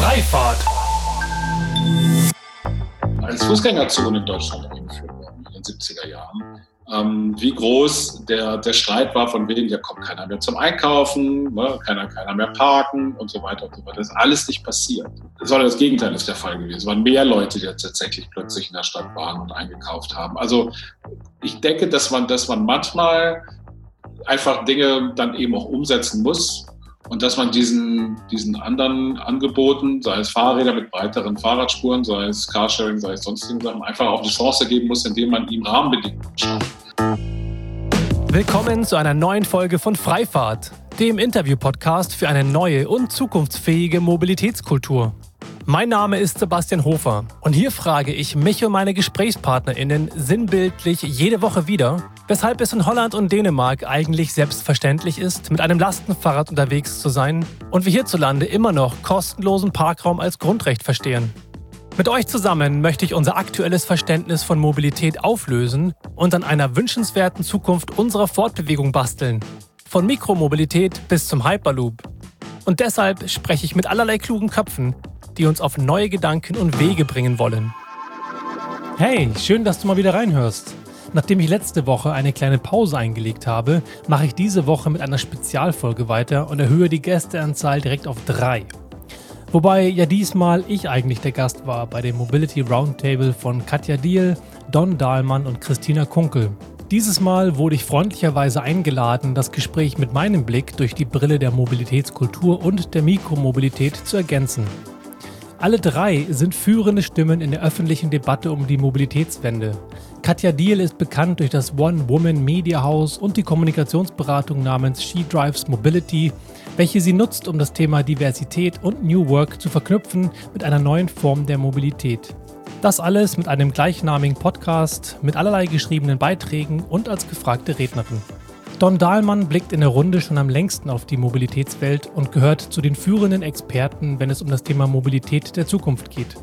Freifahrt. Als Fußgängerzone in Deutschland eingeführt worden in den 70er Jahren. Wie groß der Streit war von wegen, ja kommt keiner mehr zum Einkaufen, ne, keiner mehr parken und so weiter und so weiter. Das ist alles nicht passiert. Sondern das Gegenteil ist der Fall gewesen. Es waren mehr Leute, die jetzt tatsächlich plötzlich in der Stadt waren und eingekauft haben. Also ich denke, dass man manchmal einfach Dinge dann eben auch umsetzen muss und dass man diesen anderen Angeboten, sei es Fahrräder mit breiteren Fahrradspuren, sei es Carsharing, sei es sonstigen Sachen, einfach auch eine Chance geben muss, indem man ihm Rahmenbedingungen schafft. Willkommen zu einer neuen Folge von Freifahrt, dem Interview-Podcast für eine neue und zukunftsfähige Mobilitätskultur. Mein Name ist Sebastian Hofer und hier frage ich mich und meine GesprächspartnerInnen sinnbildlich jede Woche wieder, weshalb es in Holland und Dänemark eigentlich selbstverständlich ist, mit einem Lastenfahrrad unterwegs zu sein und wir hierzulande immer noch kostenlosen Parkraum als Grundrecht verstehen. Mit euch zusammen möchte ich unser aktuelles Verständnis von Mobilität auflösen und an einer wünschenswerten Zukunft unserer Fortbewegung basteln. Von Mikromobilität bis zum Hyperloop. Und deshalb spreche ich mit allerlei klugen Köpfen, die uns auf neue Gedanken und Wege bringen wollen. Hey, schön, dass du mal wieder reinhörst. Nachdem ich letzte Woche eine kleine Pause eingelegt habe, mache ich diese Woche mit einer Spezialfolge weiter und erhöhe die Gästeanzahl direkt auf 3. Wobei ja diesmal ich eigentlich der Gast war bei dem Mobility Roundtable von Katja Diehl, Don Dahlmann und Christina Kunkel. Dieses Mal wurde ich freundlicherweise eingeladen, das Gespräch mit meinem Blick durch die Brille der Mobilitätskultur und der Mikromobilität zu ergänzen. Alle 3 sind führende Stimmen in der öffentlichen Debatte um die Mobilitätswende. Katja Diehl ist bekannt durch das One-Woman Media House und die Kommunikationsberatung namens She Drives Mobility, welche sie nutzt, um das Thema Diversität und New Work zu verknüpfen mit einer neuen Form der Mobilität. Das alles mit einem gleichnamigen Podcast, mit allerlei geschriebenen Beiträgen und als gefragte Rednerin. Don Dahlmann blickt in der Runde schon am längsten auf die Mobilitätswelt und gehört zu den führenden Experten, wenn es um das Thema Mobilität der Zukunft geht.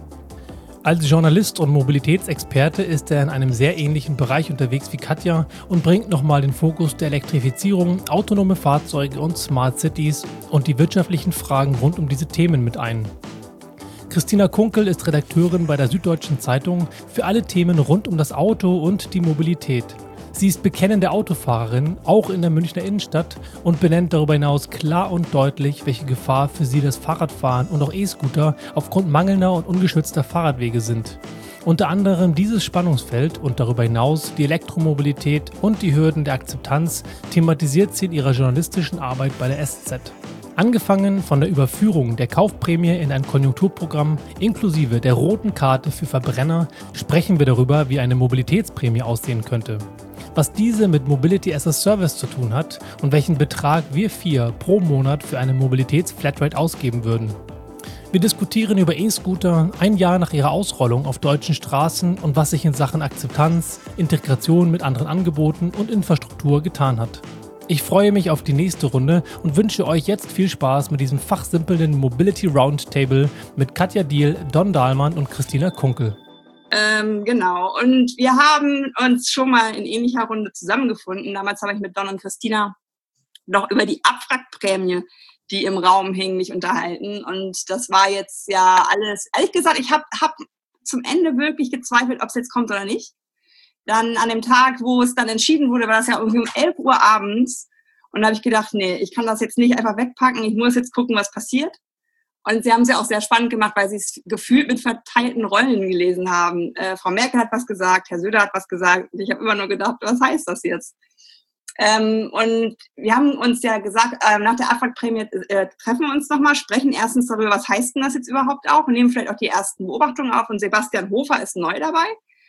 Als Journalist und Mobilitätsexperte ist er in einem sehr ähnlichen Bereich unterwegs wie Katja und bringt nochmal den Fokus der Elektrifizierung, autonome Fahrzeuge und Smart Cities und die wirtschaftlichen Fragen rund um diese Themen mit ein. Christina Kunkel ist Redakteurin bei der Süddeutschen Zeitung für alle Themen rund um das Auto und die Mobilität. Sie ist bekennende Autofahrerin, auch in der Münchner Innenstadt, und benennt darüber hinaus klar und deutlich, welche Gefahr für sie das Fahrradfahren und auch E-Scooter aufgrund mangelnder und ungeschützter Fahrradwege sind. Unter anderem dieses Spannungsfeld und darüber hinaus die Elektromobilität und die Hürden der Akzeptanz thematisiert sie in ihrer journalistischen Arbeit bei der SZ. Angefangen von der Überführung der Kaufprämie in ein Konjunkturprogramm inklusive der roten Karte für Verbrenner sprechen wir darüber, wie eine Mobilitätsprämie aussehen könnte. Was diese mit Mobility as a Service zu tun hat und welchen Betrag wir 4 pro Monat für eine Mobilitäts-Flatrate ausgeben würden. Wir diskutieren über E-Scooter ein Jahr nach ihrer Ausrollung auf deutschen Straßen und was sich in Sachen Akzeptanz, Integration mit anderen Angeboten und Infrastruktur getan hat. Ich freue mich auf die nächste Runde und wünsche euch jetzt viel Spaß mit diesem fachsimpelnden Mobility Roundtable mit Katja Diehl, Don Dahlmann und Christina Kunkel. Genau, und wir haben uns schon mal in ähnlicher Runde zusammengefunden. Damals habe ich mit Don und Christina noch über die Abwrackprämie, die im Raum hing, mich unterhalten. Und das war jetzt ja alles, ehrlich gesagt, ich hab zum Ende wirklich gezweifelt, ob es jetzt kommt oder nicht. Dann an dem Tag, wo es dann entschieden wurde, war das ja irgendwie um 11 Uhr abends. Und da habe ich gedacht, nee, ich kann das jetzt nicht einfach wegpacken, ich muss jetzt gucken, was passiert. Und sie haben es ja auch sehr spannend gemacht, weil sie es gefühlt mit verteilten Rollen gelesen haben. Frau Merkel hat was gesagt, Herr Söder hat was gesagt. Und ich habe immer nur gedacht, was heißt das jetzt? Und wir haben uns ja gesagt, nach der Abwrackprämie treffen wir uns nochmal, sprechen erstens darüber, was heißt denn das jetzt überhaupt auch und nehmen vielleicht auch die ersten Beobachtungen auf. Und Sebastian Hofer ist neu dabei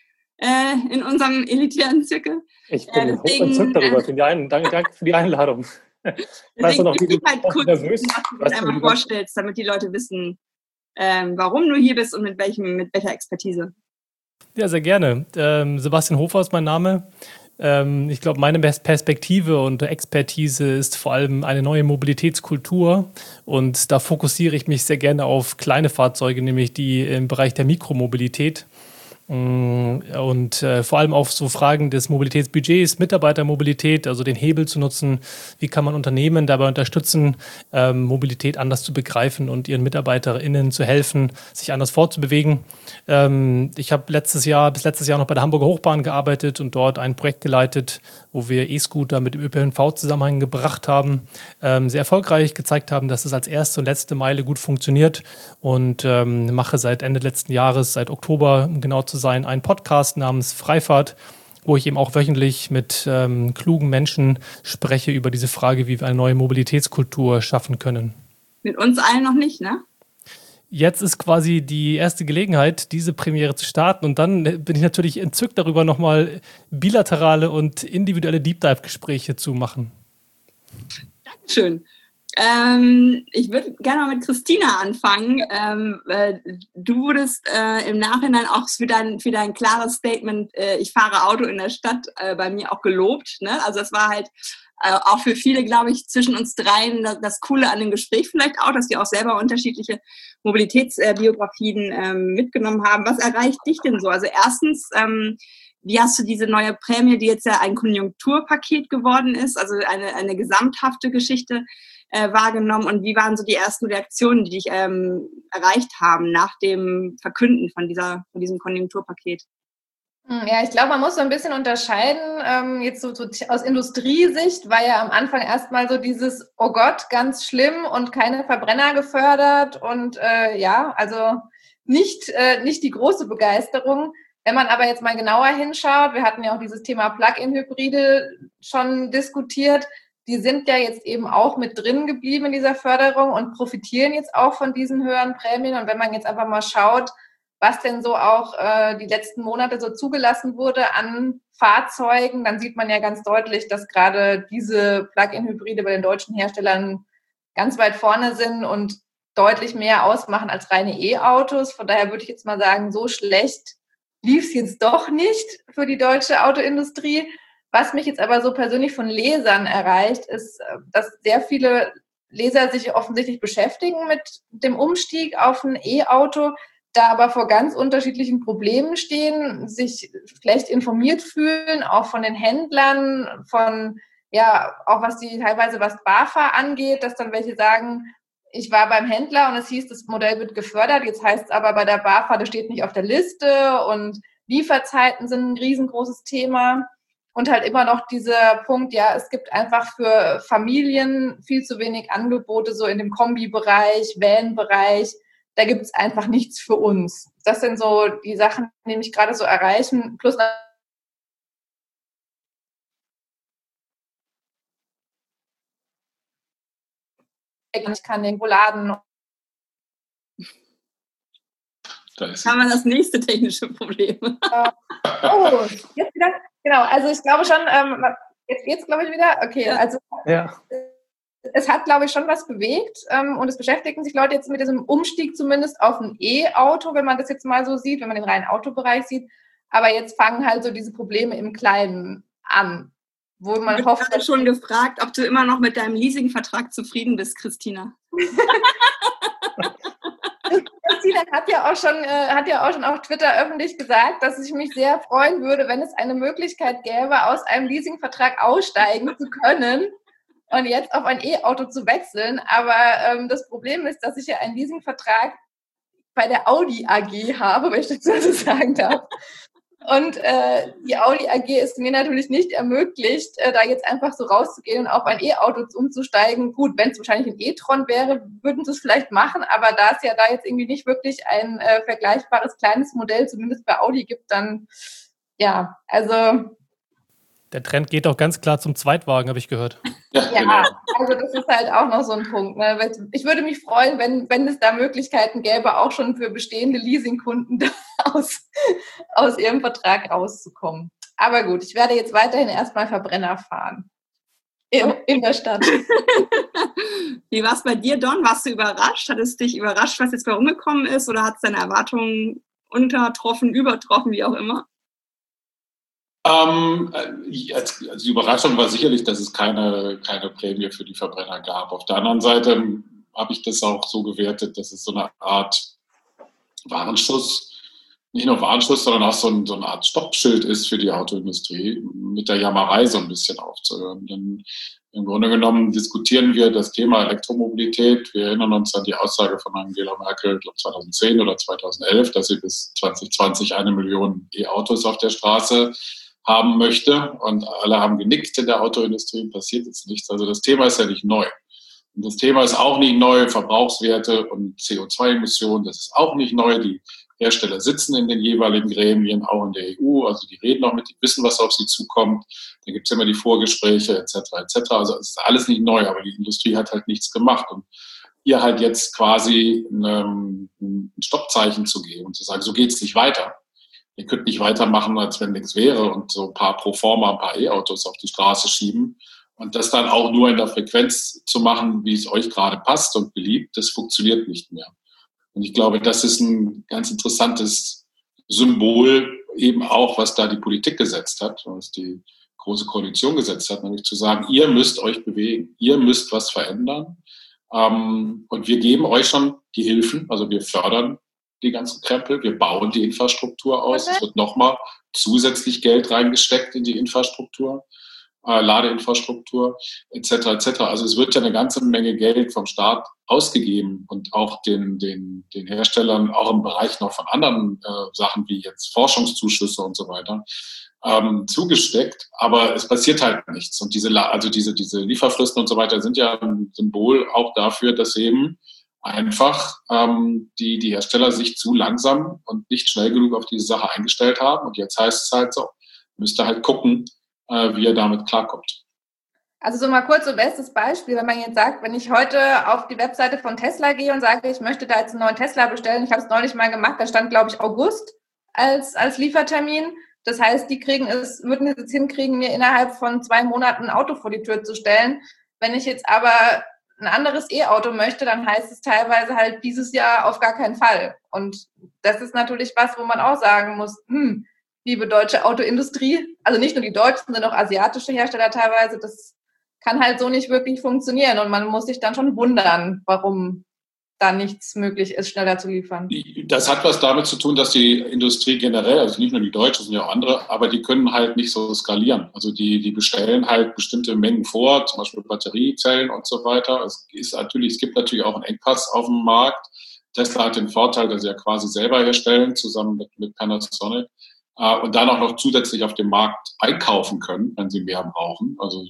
in unserem elitären Zirkel. Ich bin hoch entzückt darüber. Danke für die Einladung. Ich weiß noch, wie du halt kurz nervös, was du einmal vorstellst, damit die Leute wissen, warum du hier bist und mit welcher Expertise. Ja, sehr gerne. Sebastian Hofer ist mein Name. Ich glaube, meine Perspektive und Expertise ist vor allem eine neue Mobilitätskultur. Und da fokussiere ich mich sehr gerne auf kleine Fahrzeuge, nämlich die im Bereich der Mikromobilität. Und vor allem auf so Fragen des Mobilitätsbudgets, Mitarbeitermobilität, also den Hebel zu nutzen, wie kann man Unternehmen dabei unterstützen, Mobilität anders zu begreifen und ihren MitarbeiterInnen zu helfen, sich anders fortzubewegen. Ich habe bis letztes Jahr noch bei der Hamburger Hochbahn gearbeitet und dort ein Projekt geleitet, wo wir E-Scooter mit dem ÖPNV zusammengebracht haben, sehr erfolgreich gezeigt haben, dass es als erste und letzte Meile gut funktioniert und mache seit Ende letzten Jahres, seit Oktober, um genau zu sein, einen Podcast namens Freifahrt, wo ich eben auch wöchentlich mit klugen Menschen spreche über diese Frage, wie wir eine neue Mobilitätskultur schaffen können. Mit uns allen noch nicht, ne? Jetzt ist quasi die erste Gelegenheit, diese Premiere zu starten. Und dann bin ich natürlich entzückt darüber, nochmal bilaterale und individuelle Deep Dive-Gespräche zu machen. Dankeschön. Ich würde gerne mal mit Christina anfangen. Du wurdest im Nachhinein auch für dein klares Statement, ich fahre Auto in der Stadt, bei mir auch gelobt. Ne? Also es war halt auch für viele, glaube ich, zwischen uns dreien das Coole an dem Gespräch vielleicht auch, dass wir auch selber unterschiedliche Mobilitätsbiografien mitgenommen haben. Was erreicht dich denn so? Also erstens, wie hast du diese neue Prämie, die jetzt ja ein Konjunkturpaket geworden ist, also eine gesamthafte Geschichte, wahrgenommen, und wie waren so die ersten Reaktionen, die dich erreicht haben nach dem Verkünden von diesem Konjunkturpaket? Ja, ich glaube, man muss so ein bisschen unterscheiden. Jetzt so aus Industriesicht war ja am Anfang erstmal so dieses, oh Gott, ganz schlimm und keine Verbrenner gefördert und also nicht die große Begeisterung. Wenn man aber jetzt mal genauer hinschaut, wir hatten ja auch dieses Thema Plug-in-Hybride schon diskutiert, die sind ja jetzt eben auch mit drin geblieben in dieser Förderung und profitieren jetzt auch von diesen höheren Prämien. Und wenn man jetzt einfach mal schaut, was denn so auch die letzten Monate so zugelassen wurde an Fahrzeugen, dann sieht man ja ganz deutlich, dass gerade diese Plug-in-Hybride bei den deutschen Herstellern ganz weit vorne sind und deutlich mehr ausmachen als reine E-Autos. Von daher würde ich jetzt mal sagen, so schlecht lief es jetzt doch nicht für die deutsche Autoindustrie. Was mich jetzt aber so persönlich von Lesern erreicht, ist, dass sehr viele Leser sich offensichtlich beschäftigen mit dem Umstieg auf ein E-Auto, da aber vor ganz unterschiedlichen Problemen stehen, sich schlecht informiert fühlen, auch von den Händlern, auch was BAFA angeht, dass dann welche sagen, ich war beim Händler und es hieß, das Modell wird gefördert, jetzt heißt es aber bei der BAFA, das steht nicht auf der Liste und Lieferzeiten sind ein riesengroßes Thema. Und halt immer noch dieser Punkt, ja, es gibt einfach für Familien viel zu wenig Angebote, so in dem Kombi-Bereich, Van-Bereich. Da gibt es einfach nichts für uns. Das sind so die Sachen, die mich gerade so erreichen. Plus ich kann irgendwo laden. Jetzt haben wir das nächste technische Problem. Jetzt wieder? Genau, also ich glaube schon, jetzt geht's, glaube ich, wieder. Okay, also es hat, glaube ich, schon was bewegt und es beschäftigen sich Leute jetzt mit diesem Umstieg zumindest auf ein E-Auto, wenn man das jetzt mal so sieht, wenn man den reinen Autobereich sieht. Aber jetzt fangen halt so diese Probleme im Kleinen an, wo man hofft. Ich habe schon gefragt, ob du immer noch mit deinem Leasingvertrag zufrieden bist, Christina. Christina hat ja auch schon auf Twitter öffentlich gesagt, dass ich mich sehr freuen würde, wenn es eine Möglichkeit gäbe, aus einem Leasingvertrag aussteigen zu können und jetzt auf ein E-Auto zu wechseln. Aber das Problem ist, dass ich ja einen Leasingvertrag bei der Audi AG habe, wenn ich dazu so sagen darf. Und die Audi AG ist mir natürlich nicht ermöglicht, da jetzt einfach so rauszugehen und auf ein E-Auto umzusteigen. Gut, wenn es wahrscheinlich ein e-tron wäre, würden sie es vielleicht machen, aber da es ja da jetzt irgendwie nicht wirklich ein vergleichbares kleines Modell, zumindest bei Audi, gibt, dann ja, also... Der Trend geht auch ganz klar zum Zweitwagen, habe ich gehört. Ja, genau. Also das ist halt auch noch so ein Punkt. Ne? Ich würde mich freuen, wenn es da Möglichkeiten gäbe, auch schon für bestehende Leasingkunden aus ihrem Vertrag rauszukommen. Aber gut, ich werde jetzt weiterhin erstmal Verbrenner fahren. In der Stadt. Wie war es bei dir, Don? Warst du überrascht? Hat es dich überrascht, was jetzt bei rumgekommen ist? Oder hat es deine Erwartungen untertroffen, übertroffen, wie auch immer? Also die Überraschung war sicherlich, dass es keine Prämie für die Verbrenner gab. Auf der anderen Seite habe ich das auch so gewertet, dass es so eine Art Warnschuss nicht nur Warnschuss, sondern auch so eine Art Stoppschild ist für die Autoindustrie, mit der Jammerei so ein bisschen aufzuhören. Denn im Grunde genommen diskutieren wir das Thema Elektromobilität. Wir erinnern uns an die Aussage von Angela Merkel, ich glaube 2010 oder 2011, dass sie bis 2020 1 Million E-Autos auf der Straße haben möchte. Und alle haben genickt in der Autoindustrie, passiert jetzt nichts. Also das Thema ist ja nicht neu. Und das Thema ist auch nicht neu. Verbrauchswerte und CO2-Emissionen, das ist auch nicht neu. Die Hersteller sitzen in den jeweiligen Gremien, auch in der EU, also die reden auch mit, die wissen, was auf sie zukommt. Da gibt es immer die Vorgespräche etc. etc. Also es ist alles nicht neu, aber die Industrie hat halt nichts gemacht. Und ihr halt jetzt quasi ein Stoppzeichen zu geben und zu sagen, so geht's nicht weiter. Ihr könnt nicht weitermachen, als wenn nichts wäre und so ein paar Proforma, ein paar E-Autos auf die Straße schieben. Und das dann auch nur in der Frequenz zu machen, wie es euch gerade passt und beliebt, das funktioniert nicht mehr. Und ich glaube, das ist ein ganz interessantes Symbol eben auch, was da die Politik gesetzt hat, was die Große Koalition gesetzt hat, nämlich zu sagen, ihr müsst euch bewegen, ihr müsst was verändern. Und wir geben euch schon die Hilfen, also wir fördern die ganzen Krempel, wir bauen die Infrastruktur aus, es wird nochmal zusätzlich Geld reingesteckt in die Infrastruktur. Ladeinfrastruktur etc. etc. Also es wird ja eine ganze Menge Geld vom Staat ausgegeben und auch den Herstellern auch im Bereich noch von anderen Sachen wie jetzt Forschungszuschüsse und so weiter zugesteckt, aber es passiert halt nichts. Und diese Lieferfristen und so weiter sind ja ein Symbol auch dafür, dass eben einfach die Hersteller sich zu langsam und nicht schnell genug auf diese Sache eingestellt haben. Und jetzt heißt es halt so, müsst ihr halt gucken, wie er damit klarkommt. Also so mal kurz so bestes Beispiel, wenn man jetzt sagt, wenn ich heute auf die Webseite von Tesla gehe und sage, ich möchte da jetzt einen neuen Tesla bestellen, ich habe es neulich mal gemacht, da stand, glaube ich, August als Liefertermin. Das heißt, würden es jetzt hinkriegen, mir innerhalb von 2 Monaten ein Auto vor die Tür zu stellen. Wenn ich jetzt aber ein anderes E-Auto möchte, dann heißt es teilweise halt dieses Jahr auf gar keinen Fall. Und das ist natürlich was, wo man auch sagen muss, liebe deutsche Autoindustrie, also nicht nur die deutschen, sondern auch asiatische Hersteller teilweise, das kann halt so nicht wirklich funktionieren und man muss sich dann schon wundern, warum da nichts möglich ist, schneller zu liefern. Das hat was damit zu tun, dass die Industrie generell, also nicht nur die Deutsche, sondern auch andere, aber die können halt nicht so skalieren. Also die bestellen halt bestimmte Mengen vor, zum Beispiel Batteriezellen und so weiter. Es gibt natürlich auch einen Engpass auf dem Markt. Tesla hat den Vorteil, dass sie ja quasi selber herstellen, zusammen mit Panasonic. Und dann auch noch zusätzlich auf dem Markt einkaufen können, wenn sie mehr brauchen. Also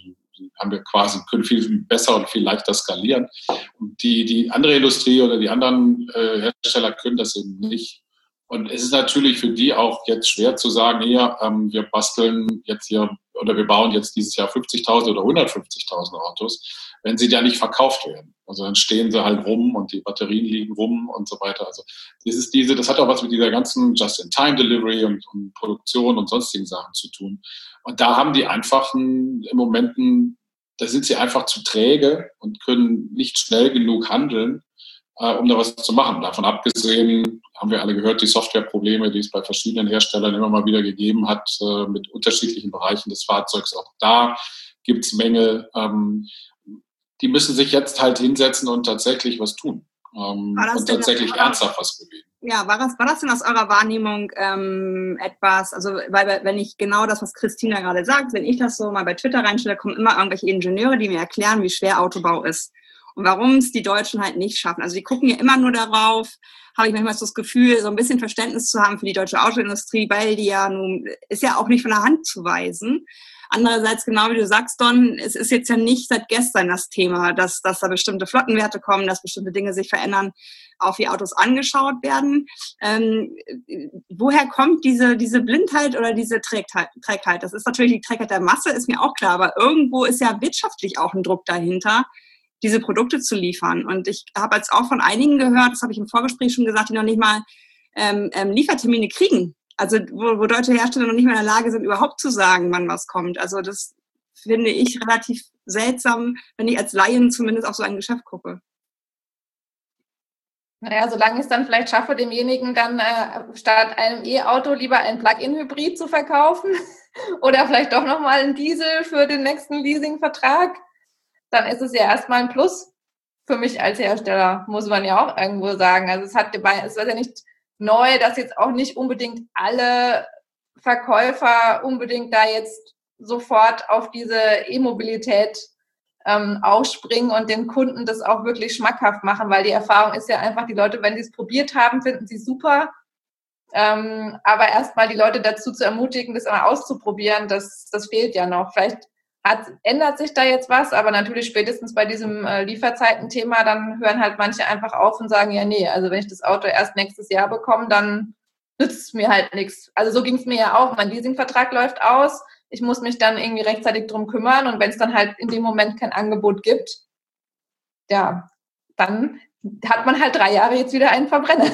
können viel besser und viel leichter skalieren. Und die andere Industrie oder die anderen Hersteller können das eben nicht. Und es ist natürlich für die auch jetzt schwer zu sagen, wir basteln jetzt hier oder wir bauen jetzt dieses Jahr 50.000 oder 150.000 Autos, wenn sie da nicht verkauft werden. Also dann stehen sie halt rum und die Batterien liegen rum und so weiter. Also das hat auch was mit dieser ganzen Just-in-Time-Delivery und Produktion und sonstigen Sachen zu tun. Und da haben die einfach im Moment, da sind sie einfach zu träge und können nicht schnell genug handeln, um da was zu machen. Davon abgesehen haben wir alle gehört, die Softwareprobleme, die es bei verschiedenen Herstellern immer mal wieder gegeben hat, mit unterschiedlichen Bereichen des Fahrzeugs. Auch da gibt es Mängel. Die müssen sich jetzt halt hinsetzen und tatsächlich was tun. Und tatsächlich ernsthaft was bewegen. Ja, war das denn aus eurer Wahrnehmung etwas, also weil wenn ich genau das, was Christina gerade sagt, wenn ich das so mal bei Twitter reinstelle, kommen immer irgendwelche Ingenieure, die mir erklären, wie schwer Autobau ist und warum es die Deutschen halt nicht schaffen. Also die gucken ja immer nur darauf, habe ich manchmal so das Gefühl, so ein bisschen Verständnis zu haben für die deutsche Autoindustrie, weil die ja nun, ist ja auch nicht von der Hand zu weisen. Andererseits, genau wie du sagst, Don, es ist jetzt ja nicht seit gestern das Thema, dass da bestimmte Flottenwerte kommen, dass bestimmte Dinge sich verändern, auch wie Autos angeschaut werden. Woher kommt diese Blindheit oder diese Trägheit? Das ist natürlich die Trägheit der Masse, ist mir auch klar, aber irgendwo ist ja wirtschaftlich auch ein Druck dahinter, diese Produkte zu liefern. Und ich habe jetzt auch von einigen gehört, das habe ich im Vorgespräch schon gesagt, die noch nicht mal Liefertermine kriegen. Also wo deutsche Hersteller noch nicht mehr in der Lage sind, überhaupt zu sagen, wann was kommt. Also das finde ich relativ seltsam, wenn ich als Laien zumindest auf so ein Geschäft gucke. Naja, solange ich es dann vielleicht schaffe, demjenigen dann statt einem E-Auto lieber ein Plug-in-Hybrid zu verkaufen oder vielleicht doch nochmal einen Diesel für den nächsten Leasingvertrag, dann ist es ja erstmal ein Plus für mich als Hersteller, muss man ja auch irgendwo sagen. Also es ist ja nicht neu, dass jetzt auch nicht unbedingt alle Verkäufer unbedingt da jetzt sofort auf diese E-Mobilität aufspringen und den Kunden das auch wirklich schmackhaft machen, weil die Erfahrung ist ja einfach, die Leute, wenn sie es probiert haben, finden sie super. Aber erstmal die Leute dazu zu ermutigen, das mal auszuprobieren, das fehlt ja noch. Vielleicht ändert sich da jetzt was, aber natürlich spätestens bei diesem Lieferzeiten-Thema, dann hören halt manche einfach auf und sagen, ja, nee, also wenn ich das Auto erst nächstes Jahr bekomme, dann nützt es mir halt nichts. Also so ging es mir ja auch. Mein Leasingvertrag läuft aus. Ich muss mich dann irgendwie rechtzeitig drum kümmern. Und wenn es dann halt in dem Moment kein Angebot gibt, ja, dann hat man halt 3 Jahre jetzt wieder einen Verbrenner.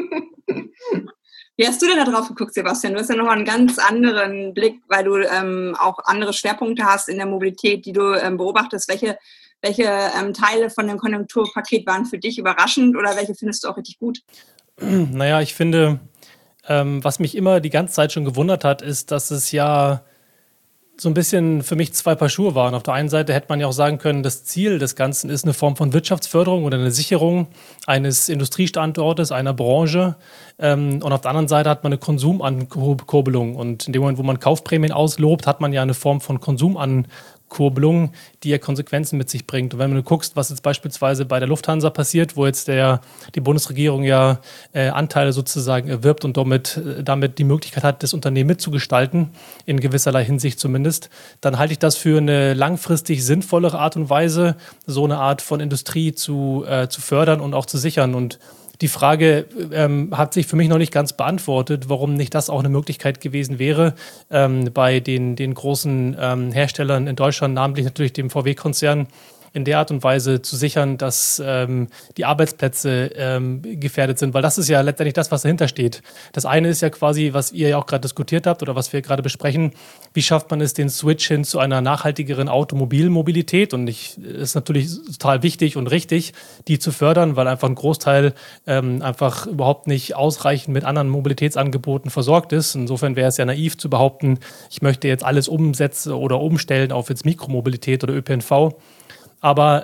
Wie hast du denn da drauf geguckt, Sebastian? Du hast ja nochmal einen ganz anderen Blick, weil du auch andere Schwerpunkte hast in der Mobilität, die du beobachtest. Welche Teile von dem Konjunkturpaket waren für dich überraschend oder welche findest du auch richtig gut? Naja, ich finde, was mich immer die ganze Zeit schon gewundert hat, ist, dass es ja so ein bisschen für mich 2 Paar Schuhe waren. Auf der einen Seite hätte man ja auch sagen können, das Ziel des Ganzen ist eine Form von Wirtschaftsförderung oder eine Sicherung eines Industriestandortes, einer Branche. Und auf der anderen Seite hat man eine Konsumankurbelung. Und in dem Moment, wo man Kaufprämien auslobt, hat man ja eine Form von Konsumankurbelung, die ja Konsequenzen mit sich bringt. Und wenn du guckst, was jetzt beispielsweise bei der Lufthansa passiert, wo jetzt die Bundesregierung ja Anteile sozusagen erwirbt und damit die Möglichkeit hat, das Unternehmen mitzugestalten, in gewisserlei Hinsicht zumindest, dann halte ich das für eine langfristig sinnvollere Art und Weise, so eine Art von Industrie zu fördern und auch zu sichern. Und die Frage hat sich für mich noch nicht ganz beantwortet, warum nicht das auch eine Möglichkeit gewesen wäre, bei den großen Herstellern in Deutschland, namentlich natürlich dem VW-Konzern, in der Art und Weise zu sichern, dass die Arbeitsplätze gefährdet sind. Weil das ist ja letztendlich das, was dahinter steht. Das eine ist ja quasi, was ihr ja auch gerade diskutiert habt oder was wir gerade besprechen, wie schafft man es, den Switch hin zu einer nachhaltigeren Automobilmobilität? Und ist natürlich total wichtig und richtig, die zu fördern, weil einfach ein Großteil einfach überhaupt nicht ausreichend mit anderen Mobilitätsangeboten versorgt ist. Insofern wäre es ja naiv zu behaupten, ich möchte jetzt alles umsetzen oder umstellen auf jetzt Mikromobilität oder ÖPNV. Aber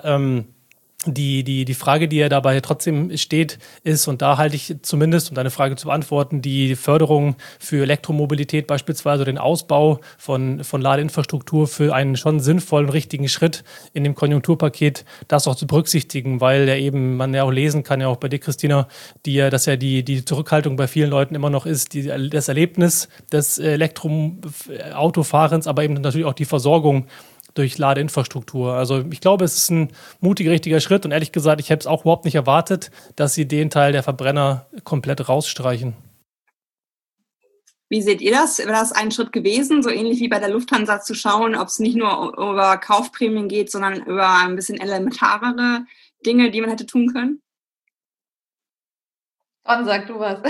die Frage, die ja dabei trotzdem steht, ist, und da halte ich zumindest, um deine Frage zu beantworten, die Förderung für Elektromobilität beispielsweise, den Ausbau von Ladeinfrastruktur für einen schon sinnvollen, richtigen Schritt in dem Konjunkturpaket, das auch zu berücksichtigen, weil ja eben man ja auch lesen kann, ja auch bei dir, Christina, dass ja die Zurückhaltung bei vielen Leuten immer noch ist, das Erlebnis des Elektroautofahrens, aber eben natürlich auch die Versorgung durch Ladeinfrastruktur. Also ich glaube, es ist ein mutiger, richtiger Schritt und ehrlich gesagt, ich hätte es auch überhaupt nicht erwartet, dass sie den Teil der Verbrenner komplett rausstreichen. Wie seht ihr das? Wäre das ein Schritt gewesen, so ähnlich wie bei der Lufthansa zu schauen, ob es nicht nur über Kaufprämien geht, sondern über ein bisschen elementarere Dinge, die man hätte tun können? Don, sag du was.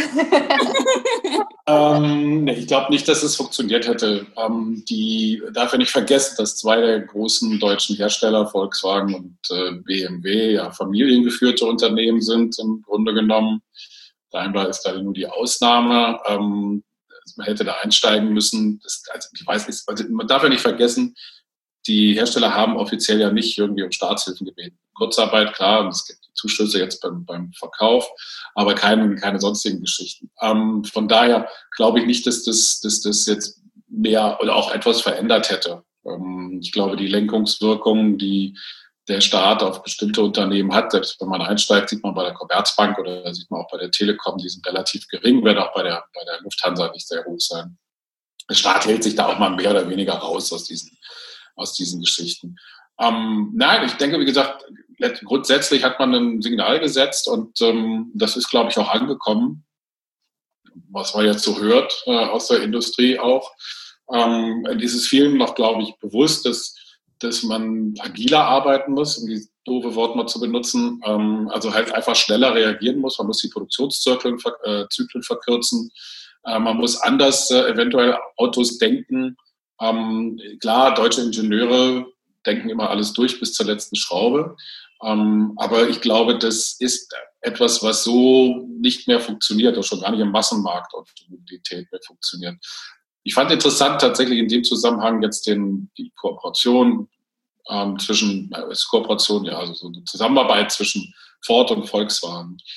Ich glaube nicht, dass es funktioniert hätte. Die darf ja nicht vergessen, dass 2 der großen deutschen Hersteller, Volkswagen und BMW, ja familiengeführte Unternehmen sind im Grunde genommen. Daimler ist da nur die Ausnahme. Man hätte da einsteigen müssen. Ich weiß nicht, man darf ja nicht vergessen, die Hersteller haben offiziell ja nicht irgendwie um Staatshilfen gebeten. Kurzarbeit, klar, und es gibt die Zuschüsse jetzt beim Verkauf, aber keine sonstigen Geschichten. Von daher glaube ich nicht, dass das jetzt mehr oder auch etwas verändert hätte. Ich glaube, die Lenkungswirkung, die der Staat auf bestimmte Unternehmen hat, selbst wenn man einsteigt, sieht man bei der Commerzbank oder sieht man auch bei der Telekom, die sind relativ gering, werden auch bei der Lufthansa nicht sehr hoch sein. Der Staat hält sich da auch mal mehr oder weniger raus aus diesen Geschichten. Nein, ich denke, wie gesagt, grundsätzlich hat man ein Signal gesetzt und das ist, glaube ich, auch angekommen, was man jetzt so hört aus der Industrie auch. Es ist vielen noch, glaube ich, bewusst, dass man agiler arbeiten muss, um die doofe Wort mal zu benutzen, also halt einfach schneller reagieren muss. Man muss die Produktionszyklen verkürzen. Man muss anders eventuell Autos denken. Klar, deutsche Ingenieure denken immer alles durch bis zur letzten Schraube. Aber ich glaube, das ist etwas, was so nicht mehr funktioniert, oder schon gar nicht im Massenmarkt Automobilität mehr funktioniert. Ich fand interessant tatsächlich in dem Zusammenhang jetzt die Kooperation also so eine Zusammenarbeit zwischen Ford und Volkswagen.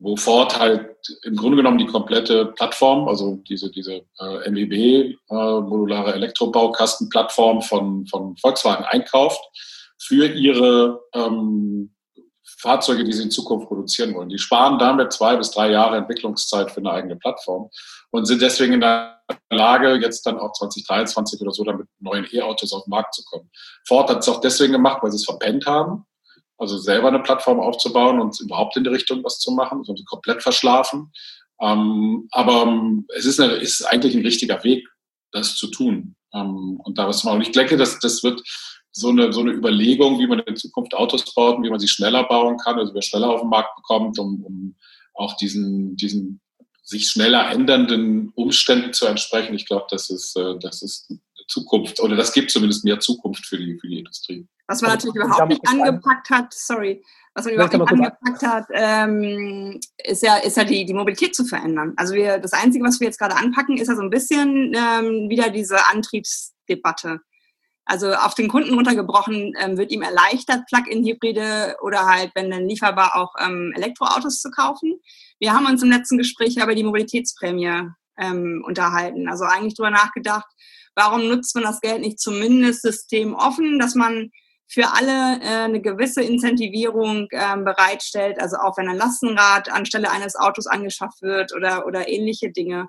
wo Ford halt im Grunde genommen die komplette Plattform, also diese MEB, modulare Elektrobaukastenplattform von Volkswagen einkauft für ihre Fahrzeuge, die sie in Zukunft produzieren wollen. Die sparen damit 2 bis 3 Jahre Entwicklungszeit für eine eigene Plattform und sind deswegen in der Lage, jetzt dann auch 2023 oder so, dann mit neuen E-Autos auf den Markt zu kommen. Ford hat es auch deswegen gemacht, weil sie es verpennt haben, also selber eine Plattform aufzubauen und überhaupt in die Richtung was zu machen. Das haben sie komplett verschlafen. Aber es ist eigentlich ein richtiger Weg, das zu tun. Und da was machen. Und ich denke, das wird so eine Überlegung, wie man in Zukunft Autos baut und wie man sie schneller bauen kann, also wer schneller auf den Markt bekommt, um auch diesen sich schneller ändernden Umständen zu entsprechen. Ich glaube, das ist Zukunft, oder das gibt zumindest mehr Zukunft für die Industrie. Was man natürlich überhaupt nicht angepackt hat, ist ja die Mobilität zu verändern. Also das Einzige, was wir jetzt gerade anpacken, ist ja so ein bisschen wieder diese Antriebsdebatte. Also auf den Kunden runtergebrochen, wird ihm erleichtert, Plug-in-Hybride oder halt, wenn dann lieferbar, auch Elektroautos zu kaufen. Wir haben uns im letzten Gespräch über die Mobilitätsprämie unterhalten. Also eigentlich drüber nachgedacht, warum nutzt man das Geld nicht zumindest systemoffen, dass man für alle eine gewisse Incentivierung bereitstellt, also auch wenn ein Lastenrad anstelle eines Autos angeschafft wird oder ähnliche Dinge.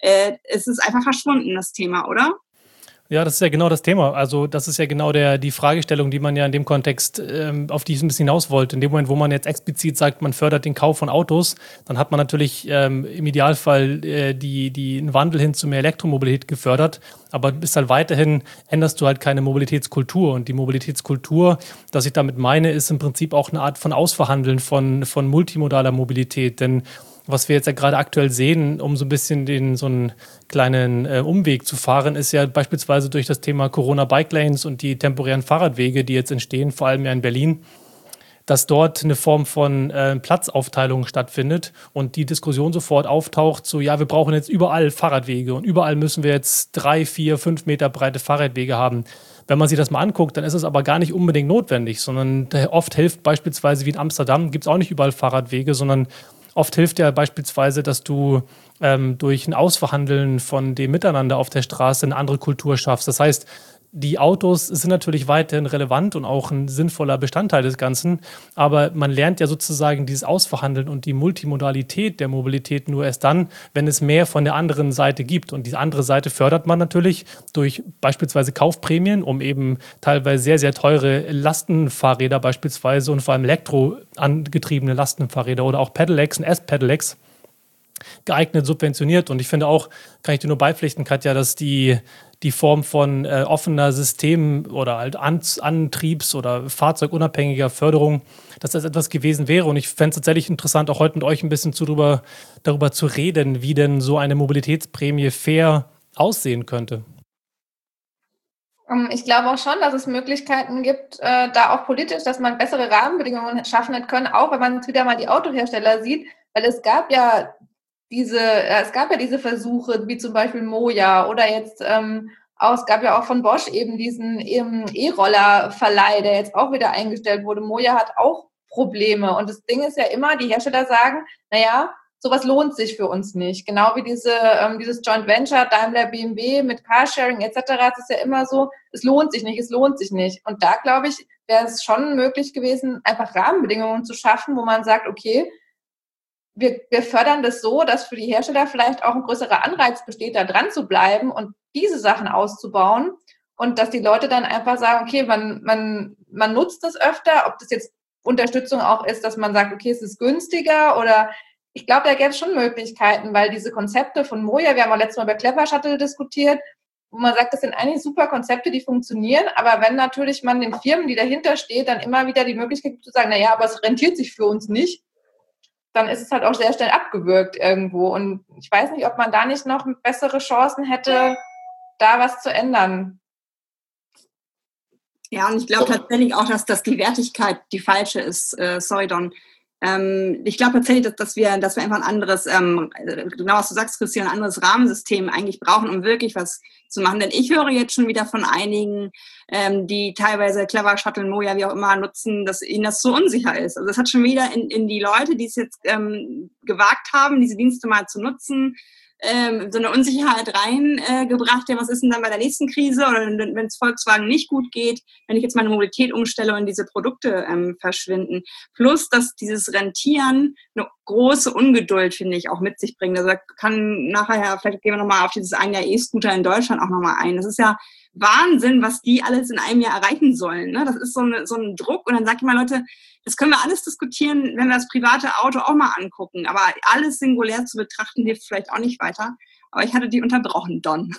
Es ist einfach verschwunden, das Thema, oder? Ja, das ist ja genau das Thema. Also das ist ja genau die Fragestellung, die man ja in dem Kontext, auf die ich ein bisschen hinaus wollte. In dem Moment, wo man jetzt explizit sagt, man fördert den Kauf von Autos, dann hat man natürlich im Idealfall einen Wandel hin zu mehr Elektromobilität gefördert. Aber bis halt weiterhin änderst du halt keine Mobilitätskultur. Und die Mobilitätskultur, das ich damit meine, ist im Prinzip auch eine Art von Ausverhandeln von multimodaler Mobilität. Denn was wir jetzt ja gerade aktuell sehen, um so ein bisschen so einen kleinen Umweg zu fahren, ist ja beispielsweise durch das Thema Corona-Bike-Lanes und die temporären Fahrradwege, die jetzt entstehen, vor allem ja in Berlin, dass dort eine Form von Platzaufteilung stattfindet und die Diskussion sofort auftaucht, so ja, wir brauchen jetzt überall Fahrradwege und überall müssen wir jetzt 3, 4, 5 Meter breite Fahrradwege haben. Wenn man sich das mal anguckt, dann ist es aber gar nicht unbedingt notwendig, sondern oft hilft beispielsweise wie in Amsterdam, gibt es auch nicht überall Fahrradwege, sondern oft hilft ja beispielsweise, dass du durch ein Ausverhandeln von dem Miteinander auf der Straße eine andere Kultur schaffst. Das heißt, die Autos sind natürlich weiterhin relevant und auch ein sinnvoller Bestandteil des Ganzen, aber man lernt ja sozusagen dieses Ausverhandeln und die Multimodalität der Mobilität nur erst dann, wenn es mehr von der anderen Seite gibt. Und diese andere Seite fördert man natürlich durch beispielsweise Kaufprämien, um eben teilweise sehr, sehr teure Lastenfahrräder beispielsweise und vor allem elektroangetriebene Lastenfahrräder oder auch Pedelecs und S-Pedelecs geeignet subventioniert. Und ich finde auch, kann ich dir nur beipflichten, Katja, dass die Form von offener System- oder halt Antriebs- oder fahrzeugunabhängiger Förderung, dass das etwas gewesen wäre. Und ich fände es tatsächlich interessant, auch heute mit euch ein bisschen darüber zu reden, wie denn so eine Mobilitätsprämie fair aussehen könnte. Ich glaube auch schon, dass es Möglichkeiten gibt, da auch politisch, dass man bessere Rahmenbedingungen schaffen hat können, auch wenn man jetzt wieder mal die Autohersteller sieht, weil es gab ja diese Versuche, wie zum Beispiel Moja oder jetzt es gab ja auch von Bosch eben diesen E-Roller-Verleih, der jetzt auch wieder eingestellt wurde. Moja hat auch Probleme. Und das Ding ist ja immer, die Hersteller sagen, naja, sowas lohnt sich für uns nicht. Genau wie dieses Joint Venture Daimler BMW mit Carsharing etc. Es ist ja immer so, es lohnt sich nicht. Und da, glaube ich, wäre es schon möglich gewesen, einfach Rahmenbedingungen zu schaffen, wo man sagt, okay, wir fördern das so, dass für die Hersteller vielleicht auch ein größerer Anreiz besteht, da dran zu bleiben und diese Sachen auszubauen und dass die Leute dann einfach sagen, okay, man nutzt das öfter, ob das jetzt Unterstützung auch ist, dass man sagt, okay, es ist günstiger oder ich glaube, da gäbe es schon Möglichkeiten, weil diese Konzepte von Moja, wir haben auch letztes Mal über Clever Shuttle diskutiert, wo man sagt, das sind eigentlich super Konzepte, die funktionieren, aber wenn natürlich man den Firmen, die dahinter steht, dann immer wieder die Möglichkeit gibt zu sagen, naja, aber es rentiert sich für uns nicht, dann ist es halt auch sehr schnell abgewürgt irgendwo. Und ich weiß nicht, ob man da nicht noch bessere Chancen hätte, da was zu ändern. Ja, und ich glaube tatsächlich auch, dass die Wertigkeit die falsche ist. Sorry, Don. Ich glaube tatsächlich, dass wir einfach ein anderes, genau was du sagst, Christian, ein anderes Rahmensystem eigentlich brauchen, um wirklich was zu machen. Denn ich höre jetzt schon wieder von einigen, die teilweise Clever Shuttle, Moja, wie auch immer nutzen, dass ihnen das so unsicher ist. Also das hat schon wieder in die Leute, die es jetzt gewagt haben, diese Dienste mal zu nutzen, so eine Unsicherheit reingebracht, ja, was ist denn dann bei der nächsten Krise oder wenn es Volkswagen nicht gut geht, wenn ich jetzt meine Mobilität umstelle und diese Produkte verschwinden. Plus, dass dieses Rentieren eine große Ungeduld, finde ich, auch mit sich bringt. Also da kann nachher, vielleicht gehen wir nochmal auf dieses ein Jahr E-Scooter in Deutschland auch nochmal ein. Das ist ja Wahnsinn, was die alles in einem Jahr erreichen sollen. Ne? Das ist so ein Druck und dann sage ich mal, Leute, das können wir alles diskutieren, wenn wir das private Auto auch mal angucken. Aber alles singulär zu betrachten, hilft vielleicht auch nicht weiter. Aber ich hatte die unterbrochen, Don.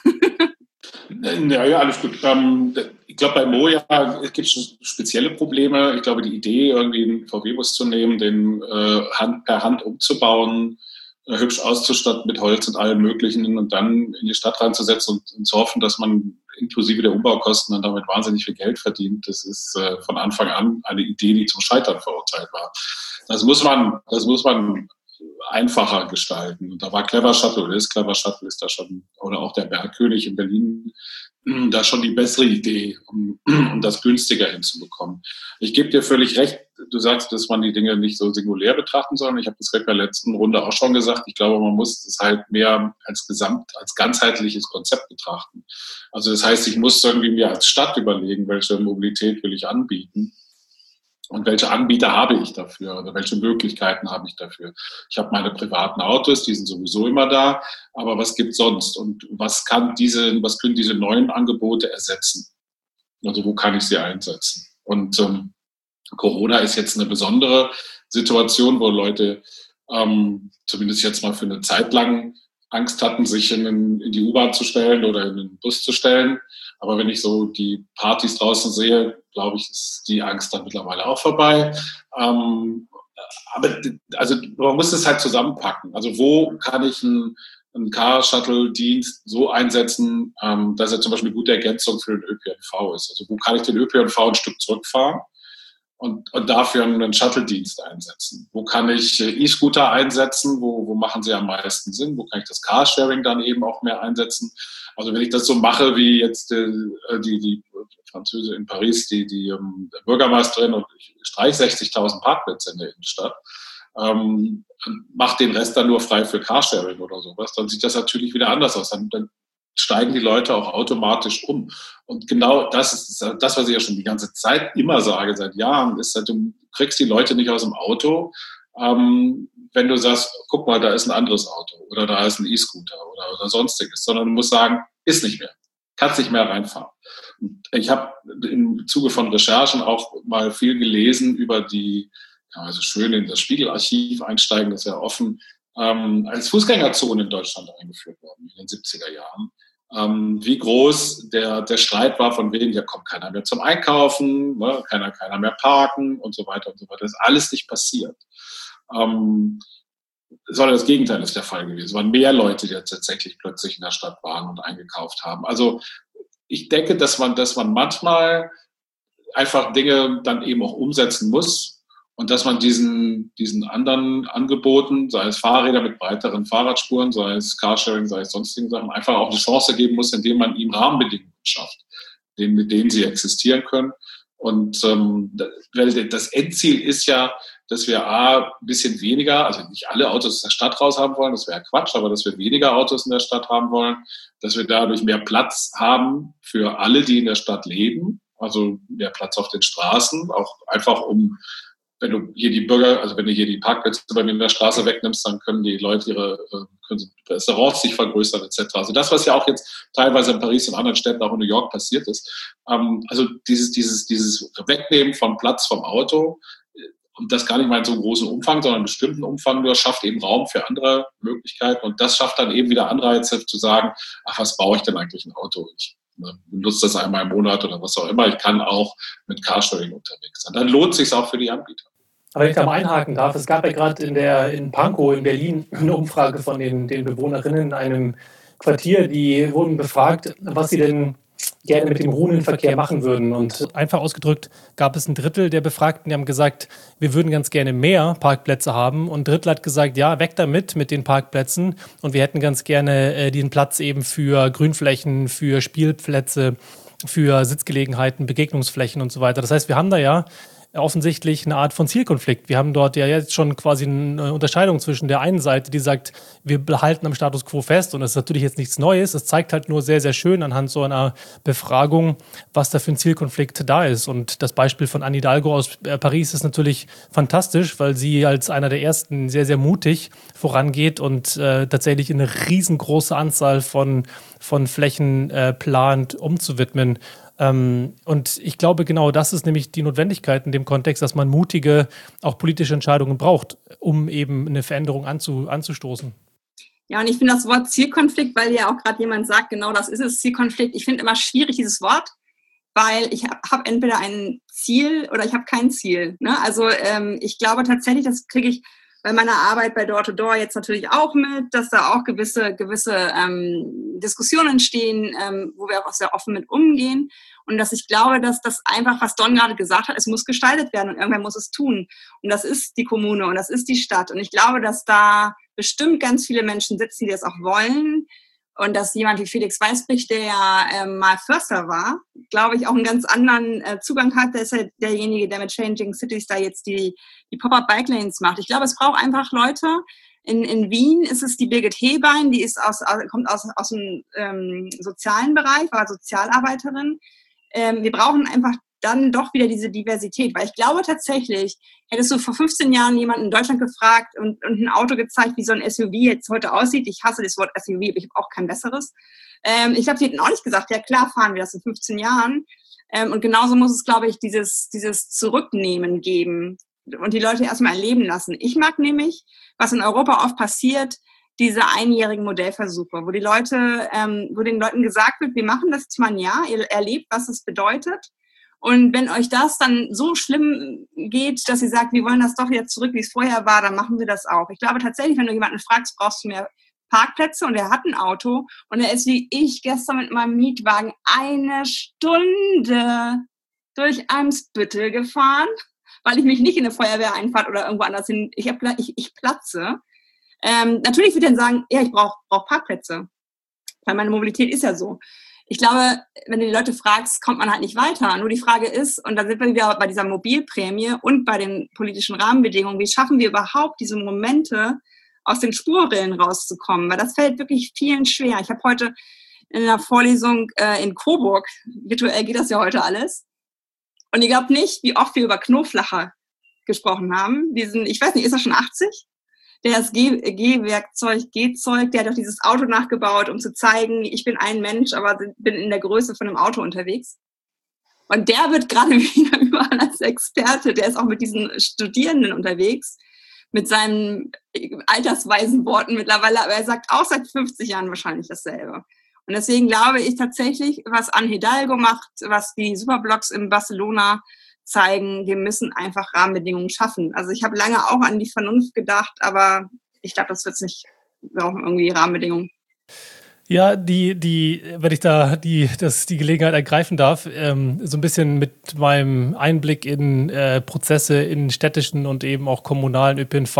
Ja, alles gut. Ich glaube, bei Moja gibt es spezielle Probleme. Ich glaube, die Idee, irgendwie einen VW-Bus zu nehmen, den per Hand umzubauen, hübsch auszustatten mit Holz und allem Möglichen und dann in die Stadt reinzusetzen und zu hoffen, dass man inklusive der Umbaukosten dann damit wahnsinnig viel Geld verdient. Das ist von Anfang an eine Idee, die zum Scheitern verurteilt war. Das muss man einfacher gestalten. Und da war Clever Shuttle ist da schon, oder auch der Bergkönig in Berlin, da schon die bessere Idee, um das günstiger hinzubekommen. Ich gebe dir völlig recht, du sagst, dass man die Dinge nicht so singulär betrachten soll. Ich habe das in der letzten Runde auch schon gesagt. Ich glaube, man muss es halt mehr als ganzheitliches Konzept betrachten. Also das heißt, ich muss irgendwie mir als Stadt überlegen, welche Mobilität will ich anbieten. Und welche Anbieter habe ich dafür oder welche Möglichkeiten habe ich dafür? Ich habe meine privaten Autos, die sind sowieso immer da, aber was gibt sonst? Und was können diese neuen Angebote ersetzen? Also wo kann ich sie einsetzen? Und Corona ist jetzt eine besondere Situation, wo Leute zumindest jetzt mal für eine Zeit lang Angst hatten, sich in die U-Bahn zu stellen oder in den Bus zu stellen. Aber wenn ich so die Partys draußen sehe, glaube ich, ist die Angst dann mittlerweile auch vorbei. Aber also man muss es halt zusammenpacken. Also wo kann ich einen Car-Shuttle-Dienst so einsetzen, dass er zum Beispiel eine gute Ergänzung für den ÖPNV ist? Also wo kann ich den ÖPNV ein Stück zurückfahren und dafür einen Shuttle-Dienst einsetzen? Wo kann ich E-Scooter einsetzen? Wo machen sie am meisten Sinn? Wo kann ich das Carsharing dann eben auch mehr einsetzen? Also wenn ich das so mache wie jetzt die Französin in Paris, die Bürgermeisterin, und ich streiche 60.000 Parkplätze in der Innenstadt, macht den Rest dann nur frei für Carsharing oder sowas, dann sieht das natürlich wieder anders aus. Dann steigen die Leute auch automatisch um. Und genau das ist das, was ich ja schon die ganze Zeit immer sage, seit Jahren, ist, du kriegst die Leute nicht aus dem Auto, wenn du sagst, guck mal, da ist ein anderes Auto oder da ist ein E-Scooter oder sonstiges, sondern du musst sagen, ist nicht mehr, kannst nicht mehr reinfahren. Und ich habe im Zuge von Recherchen auch mal viel gelesen über die, also schön in das Spiegelarchiv einsteigen, das ist ja offen, als Fußgängerzone in Deutschland eingeführt worden in den 70er Jahren. Wie groß der Streit war, von wegen, ja kommt keiner mehr zum Einkaufen, ne, keiner mehr parken und so weiter und so weiter. Das ist alles nicht passiert. Sondern das Gegenteil ist der Fall gewesen. Es waren mehr Leute, die jetzt tatsächlich plötzlich in der Stadt waren und eingekauft haben. Also ich denke, dass man manchmal einfach Dinge dann eben auch umsetzen muss und dass man diesen anderen Angeboten, sei es Fahrräder mit breiteren Fahrradspuren, sei es Carsharing, sei es sonstigen Sachen, einfach auch eine Chance geben muss, indem man ihm Rahmenbedingungen schafft, mit denen sie existieren können. Und das Endziel ist ja, dass wir ein bisschen weniger, also nicht alle Autos aus der Stadt raus haben wollen, das wäre Quatsch, aber dass wir weniger Autos in der Stadt haben wollen, dass wir dadurch mehr Platz haben für alle, die in der Stadt leben, also mehr Platz auf den Straßen, auch einfach wenn du hier die Parkplätze bei mir in der Straße wegnimmst, dann können die Leute ihre Restaurants sich vergrößern etc. Also das, was ja auch jetzt teilweise in Paris und anderen Städten, auch in New York passiert ist. Also dieses Wegnehmen von Platz vom Auto, und das gar nicht mal in so einem großen Umfang, sondern in einem bestimmten Umfang nur, schafft eben Raum für andere Möglichkeiten. Und das schafft dann eben wieder Anreize zu sagen, ach, was baue ich denn eigentlich ein Auto? Ich benutze das einmal im Monat oder was auch immer. Ich kann auch mit Carsharing unterwegs sein. Dann lohnt es sich auch für die Anbieter. Aber wenn ich da mal einhaken darf, es gab ja gerade in Pankow in Berlin eine Umfrage von den Bewohnerinnen in einem Quartier, die wurden befragt, was sie denn gerne mit dem ruhenden Verkehr machen würden. Und einfach ausgedrückt gab es ein Drittel der Befragten, die haben gesagt, wir würden ganz gerne mehr Parkplätze haben. Und ein Drittel hat gesagt, ja, weg damit mit den Parkplätzen. Und wir hätten ganz gerne diesen Platz eben für Grünflächen, für Spielplätze, für Sitzgelegenheiten, Begegnungsflächen und so weiter. Das heißt, wir haben da ja offensichtlich eine Art von Zielkonflikt. Wir haben dort ja jetzt schon quasi eine Unterscheidung zwischen der einen Seite, die sagt, wir behalten am Status quo fest und das ist natürlich jetzt nichts Neues. Es zeigt halt nur sehr, sehr schön anhand so einer Befragung, was da für ein Zielkonflikt da ist. Und das Beispiel von Anne Hidalgo aus Paris ist natürlich fantastisch, weil sie als einer der ersten sehr, sehr mutig vorangeht und tatsächlich eine riesengroße Anzahl von Flächen plant, umzuwidmen. Und ich glaube, genau das ist nämlich die Notwendigkeit in dem Kontext, dass man mutige, auch politische Entscheidungen braucht, um eben eine Veränderung anzustoßen. Ja, und ich finde das Wort Zielkonflikt, weil ja auch gerade jemand sagt, genau das ist es, Zielkonflikt. Ich finde immer schwierig dieses Wort, weil ich habe entweder ein Ziel oder ich habe kein Ziel. Ne? Also ich glaube tatsächlich, das kriege ich bei meiner Arbeit bei Door-to-Door jetzt natürlich auch mit, dass da auch gewisse Diskussionen entstehen, wo wir auch sehr offen mit umgehen. Und dass ich glaube, dass das einfach, was Don gerade gesagt hat, es muss gestaltet werden und irgendwer muss es tun. Und das ist die Kommune und das ist die Stadt. Und ich glaube, dass da bestimmt ganz viele Menschen sitzen, die das auch wollen. Und dass jemand wie Felix Weißbrich, der ja mal Förster war, glaube ich, auch einen ganz anderen Zugang hat. Der ist ja derjenige, der mit Changing Cities da jetzt die Pop-Up-Bike Lanes macht. Ich glaube, es braucht einfach Leute. In Wien ist es die Birgit Hebein, die ist kommt aus dem sozialen Bereich, war Sozialarbeiterin. Wir brauchen einfach dann doch wieder diese Diversität, weil ich glaube tatsächlich, hättest du vor 15 Jahren jemanden in Deutschland gefragt und ein Auto gezeigt, wie so ein SUV jetzt heute aussieht. Ich hasse das Wort SUV, aber ich habe auch kein besseres. Ich glaube, die hätten auch nicht gesagt, ja klar, fahren wir das in 15 Jahren. Und genauso muss es, glaube ich, dieses Zurücknehmen geben und die Leute erstmal erleben lassen. Ich mag nämlich, was in Europa oft passiert, diese einjährigen Modellversuche, wo wo den Leuten gesagt wird, wir machen das jetzt mal ein Jahr, ihr erlebt, was es bedeutet. Und wenn euch das dann so schlimm geht, dass ihr sagt, wir wollen das doch jetzt zurück, wie es vorher war, dann machen wir das auch. Ich glaube tatsächlich, wenn du jemanden fragst, brauchst du mehr Parkplätze und er hat ein Auto und er ist wie ich gestern mit meinem Mietwagen 1 Stunde durch Eimsbüttel gefahren, weil ich mich nicht in eine Feuerwehreinfahrt oder irgendwo anders hin, ich platze. Natürlich wird er dann sagen, ja, ich brauch Parkplätze, weil meine Mobilität ist ja so. Ich glaube, wenn du die Leute fragst, kommt man halt nicht weiter. Nur die Frage ist, und da sind wir wieder bei dieser Mobilprämie und bei den politischen Rahmenbedingungen, wie schaffen wir überhaupt diese Momente, aus den Spurrillen rauszukommen? Weil das fällt wirklich vielen schwer. Ich habe heute in einer Vorlesung in Coburg, virtuell geht das ja heute alles, und ihr glaubt nicht, wie oft wir über Knoflacher gesprochen haben. Ich weiß nicht, ist er schon 80? Der ist G-Zeug, der hat doch dieses Auto nachgebaut, um zu zeigen, ich bin ein Mensch, aber bin in der Größe von einem Auto unterwegs. Und der wird gerade wieder überall als Experte, der ist auch mit diesen Studierenden unterwegs, mit seinen altersweisen Worten mittlerweile, aber er sagt auch seit 50 Jahren wahrscheinlich dasselbe. Und deswegen glaube ich tatsächlich, was Anne Hidalgo macht, was die Superblocks in Barcelona zeigen, wir müssen einfach Rahmenbedingungen schaffen. Also ich habe lange auch an die Vernunft gedacht, aber ich glaube, das wird es nicht. Wir brauchen irgendwie Rahmenbedingungen. Ja, wenn ich da die Gelegenheit ergreifen darf, so ein bisschen mit meinem Einblick in Prozesse in städtischen und eben auch kommunalen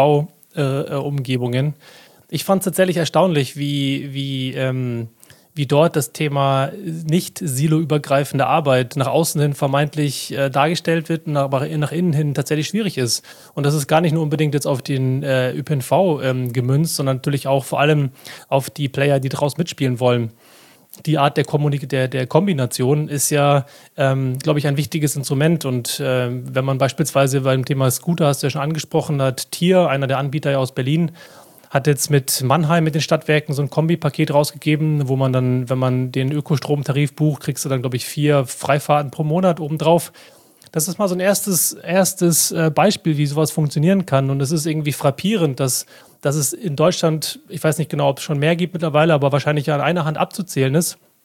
ÖPNV-Umgebungen. Ich fand es tatsächlich erstaunlich, wie dort das Thema nicht siloübergreifende Arbeit nach außen hin vermeintlich dargestellt wird, aber nach innen hin tatsächlich schwierig ist. Und das ist gar nicht nur unbedingt jetzt auf den ÖPNV gemünzt, sondern natürlich auch vor allem auf die Player, die draus mitspielen wollen. Die Art der Kombination ist ja, glaube ich, ein wichtiges Instrument. Und wenn man beispielsweise beim Thema Scooter, hast du ja schon angesprochen, hat Tier, einer der Anbieter ja aus Berlin, hat jetzt mit Mannheim, mit den Stadtwerken, so ein Kombipaket rausgegeben, wo man dann, wenn man den Ökostromtarif bucht, kriegst du dann, glaube ich, 4 Freifahrten pro Monat obendrauf. Das ist mal so ein erstes Beispiel, wie sowas funktionieren kann. Und es ist irgendwie frappierend, dass es in Deutschland, ich weiß nicht genau, ob es schon mehr gibt mittlerweile, aber wahrscheinlich an einer Hand abzuzählen ist,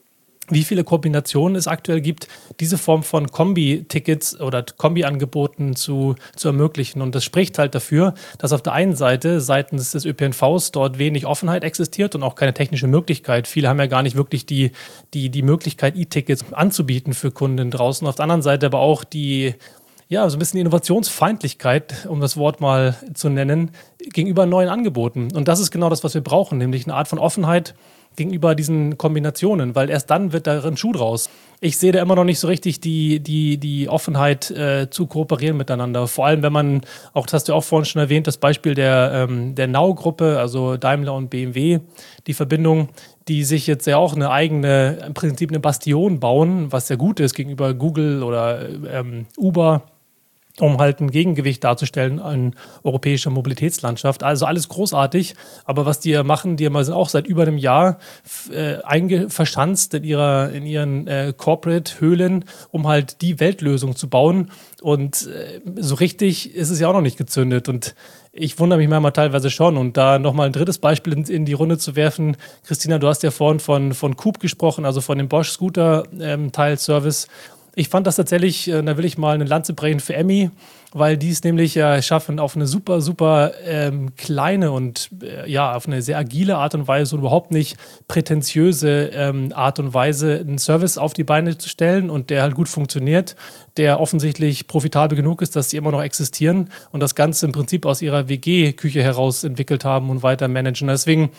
wie viele Kombinationen es aktuell gibt, diese Form von Kombi-Tickets oder Kombi-Angeboten zu ermöglichen. Und das spricht halt dafür, dass auf der einen Seite seitens des ÖPNVs dort wenig Offenheit existiert und auch keine technische Möglichkeit. Viele haben ja gar nicht wirklich die Möglichkeit, E-Tickets anzubieten für Kunden draußen. Auf der anderen Seite aber auch so ein bisschen die Innovationsfeindlichkeit, um das Wort mal zu nennen, gegenüber neuen Angeboten. Und das ist genau das, was wir brauchen, nämlich eine Art von Offenheit gegenüber diesen Kombinationen, weil erst dann wird da ein Schuh draus. Ich sehe da immer noch nicht so richtig die Offenheit zu kooperieren miteinander. Vor allem, wenn man, auch das hast du auch vorhin schon erwähnt, das Beispiel der Now-Gruppe, also Daimler und BMW, die Verbindung, die sich jetzt ja auch im Prinzip eine Bastion bauen, was ja gut ist gegenüber Google oder Uber, um halt ein Gegengewicht darzustellen in europäischer Mobilitätslandschaft. Also alles großartig, aber was die machen, die sind auch seit über einem Jahr verschanzt in ihren Corporate-Höhlen, um halt die Weltlösung zu bauen. Und so richtig ist es ja auch noch nicht gezündet. Und ich wundere mich manchmal teilweise schon. Und da nochmal ein drittes Beispiel in die Runde zu werfen. Christina, du hast ja vorhin von Coop gesprochen, also von dem Bosch Scooter-Teil-Service. Ich fand das tatsächlich, da will ich mal eine Lanze brechen für Emmy, weil die es nämlich schaffen, auf eine super, super kleine und auf eine sehr agile Art und Weise und überhaupt nicht prätentiöse Art und Weise einen Service auf die Beine zu stellen und der halt gut funktioniert, der offensichtlich profitabel genug ist, dass sie immer noch existieren und das Ganze im Prinzip aus ihrer WG-Küche heraus entwickelt haben und weiter managen. Deswegen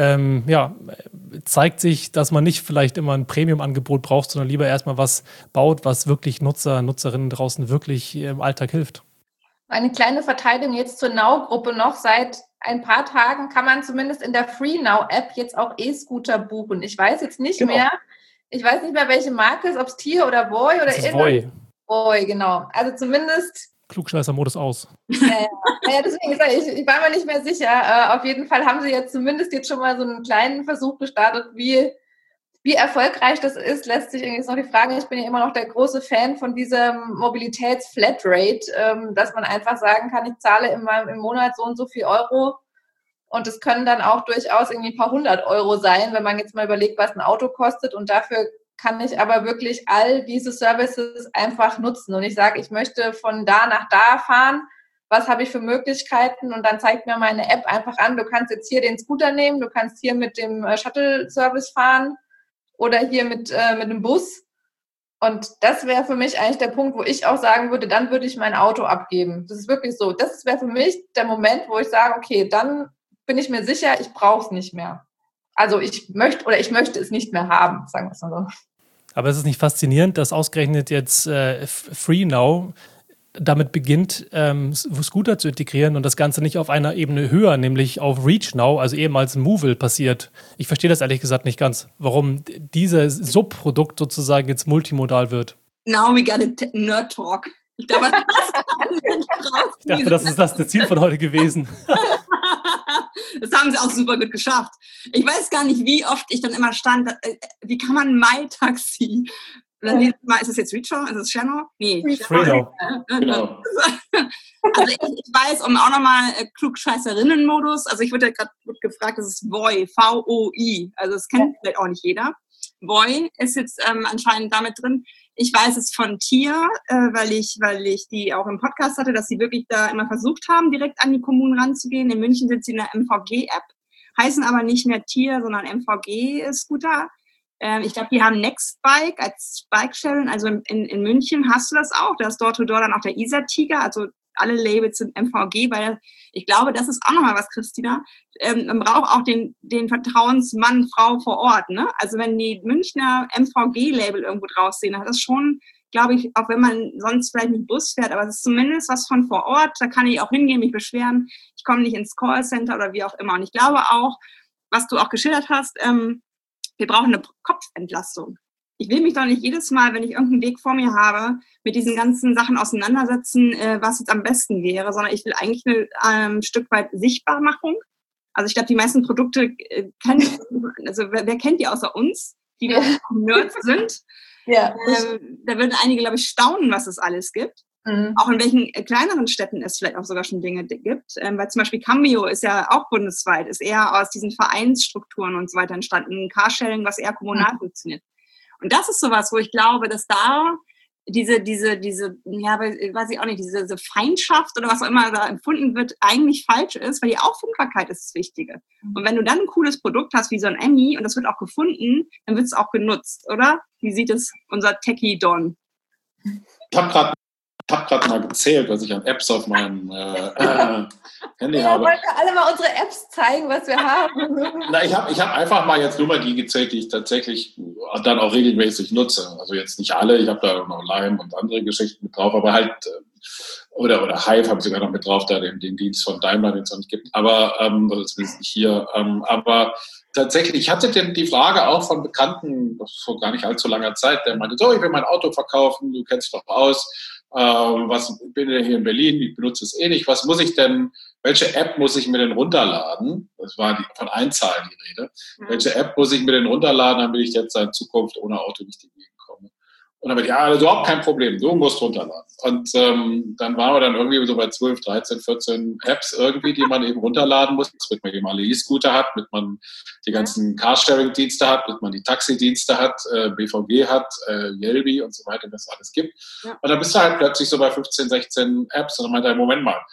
zeigt sich, dass man nicht vielleicht immer ein Premium-Angebot braucht, sondern lieber erstmal was baut, was wirklich Nutzerinnen draußen wirklich im Alltag hilft. Eine kleine Verteidigung jetzt zur Now-Gruppe noch. Seit ein paar Tagen kann man zumindest in der Free-Now-App jetzt auch E-Scooter buchen. Ich weiß jetzt nicht mehr, welche Marke es, ob es Tier oder Voy oder Voy. Voy, genau. Also zumindest Klugscheißer-Modus aus. Deswegen ich war mir nicht mehr sicher. Auf jeden Fall haben sie jetzt zumindest schon mal so einen kleinen Versuch gestartet, wie erfolgreich das ist, lässt sich irgendwie noch die Frage, ich bin ja immer noch der große Fan von diesem Mobilitäts-Flatrate, dass man einfach sagen kann, ich zahle im Monat so und so viel Euro und es können dann auch durchaus irgendwie ein paar 100 Euro sein, wenn man jetzt mal überlegt, was ein Auto kostet und dafür kann ich aber wirklich all diese Services einfach nutzen und ich sage, ich möchte von da nach da fahren, was habe ich für Möglichkeiten und dann zeigt mir meine App einfach an, du kannst jetzt hier den Scooter nehmen, du kannst hier mit dem Shuttle-Service fahren, oder hier mit einem Bus. Und das wäre für mich eigentlich der Punkt, wo ich auch sagen würde, dann würde ich mein Auto abgeben. Das ist wirklich so. Das wäre für mich der Moment, wo ich sage, okay, dann bin ich mir sicher, ich brauche es nicht mehr. Also ich möchte es nicht mehr haben, sagen wir es mal so. Aber es ist nicht faszinierend, dass ausgerechnet jetzt Free Now damit beginnt, Scooter zu integrieren und das Ganze nicht auf einer Ebene höher, nämlich auf Reach Now, also ehemals Movil passiert. Ich verstehe das ehrlich gesagt nicht ganz, warum dieses Subprodukt sozusagen jetzt multimodal wird. Now we got a Nerd Talk. Ich glaube, das ist das Ziel von heute gewesen. Das haben sie auch super gut geschafft. Ich weiß gar nicht, wie oft ich dann immer stand, wie kann man MyTaxi? Ist es jetzt Reach-Now? Ist es Share-Now? Nee. Free-Now. Genau. Also ich weiß, um auch nochmal Klugscheißerinnen-Modus, also ich wurde ja gerade gefragt, das ist Voy, V-O-I, also das kennt vielleicht auch nicht jeder. Voy ist jetzt anscheinend damit drin. Ich weiß es von Tier, weil ich die auch im Podcast hatte, dass sie wirklich da immer versucht haben, direkt an die Kommunen ranzugehen. In München sind sie in der MVG-App, heißen aber nicht mehr Tier, sondern MVG-Scooter. Ich glaube, die haben Nextbike als Bike-Sharing. Also in München hast du das auch. Da ist Door-to-Door dann auch der Isar-Tiger. Also alle Labels sind MVG, weil ich glaube, das ist auch nochmal was, Christina. Man braucht auch den Vertrauensmann, Frau vor Ort. Ne? Also wenn die Münchner MVG-Label irgendwo draus sehen, das ist schon, glaube ich, auch wenn man sonst vielleicht nicht Bus fährt, aber es ist zumindest was von vor Ort. Da kann ich auch hingehen, mich beschweren. Ich komme nicht ins Callcenter oder wie auch immer. Und ich glaube auch, was du auch geschildert hast, wir brauchen eine Kopfentlastung. Ich will mich doch nicht jedes Mal, wenn ich irgendeinen Weg vor mir habe, mit diesen ganzen Sachen auseinandersetzen, was jetzt am besten wäre, sondern ich will eigentlich ein Stück weit Sichtbarmachung. Also ich glaube, die meisten Produkte wer kennt die außer uns, die wir Nerds sind? Ja. Da würden einige, glaube ich, staunen, was es alles gibt. Mhm. Auch in welchen kleineren Städten es vielleicht auch sogar schon Dinge gibt. Weil zum Beispiel Cambio ist ja auch bundesweit, ist eher aus diesen Vereinsstrukturen und so weiter entstanden. Ein Carsharing, was eher kommunal funktioniert. Und das ist sowas, wo ich glaube, dass da diese, ja, weiß ich auch nicht, diese Feindschaft oder was auch immer da empfunden wird, eigentlich falsch ist, weil die Auffindbarkeit ist das Wichtige. Und wenn du dann ein cooles Produkt hast, wie so ein Emmy, und das wird auch gefunden, dann wird es auch genutzt, oder? Wie sieht es unser Techie Don? Ich habe gerade mal gezählt, was ich an Apps auf meinem Handy habe. Wollen wir alle mal unsere Apps zeigen, was wir haben? Na, ich hab einfach mal jetzt nur mal die gezählt, die ich tatsächlich dann auch regelmäßig nutze. Also jetzt nicht alle, ich habe da noch Lime und andere Geschichten mit drauf, aber halt, oder Hive habe ich sogar noch mit drauf, da den Dienst von Daimler, den es noch nicht gibt, aber oder zumindest nicht hier. Aber tatsächlich, ich hatte die Frage auch von Bekannten vor gar nicht allzu langer Zeit, der meinte, so, ich will mein Auto verkaufen, du kennst dich doch aus. Bin ja hier in Berlin, ich benutze es eh nicht. Was muss ich denn, welche App muss ich mir denn runterladen? Das war von Einzahlen die Rede. Welche App muss ich mir denn runterladen, damit ich jetzt in Zukunft ohne Auto nicht in die Gegend komme? Und dann ja, also überhaupt kein Problem, du musst runterladen. Und dann waren wir dann irgendwie so bei 12, 13, 14 Apps irgendwie, die man eben runterladen muss, damit man eben alle E-Scooter hat, damit man die ganzen Carsharing-Dienste hat, damit man die Taxidienste hat, BVG hat, Yelby und so weiter, das alles gibt. Ja. Und dann bist du halt plötzlich so bei 15, 16 Apps und dann meinte er, Moment mal,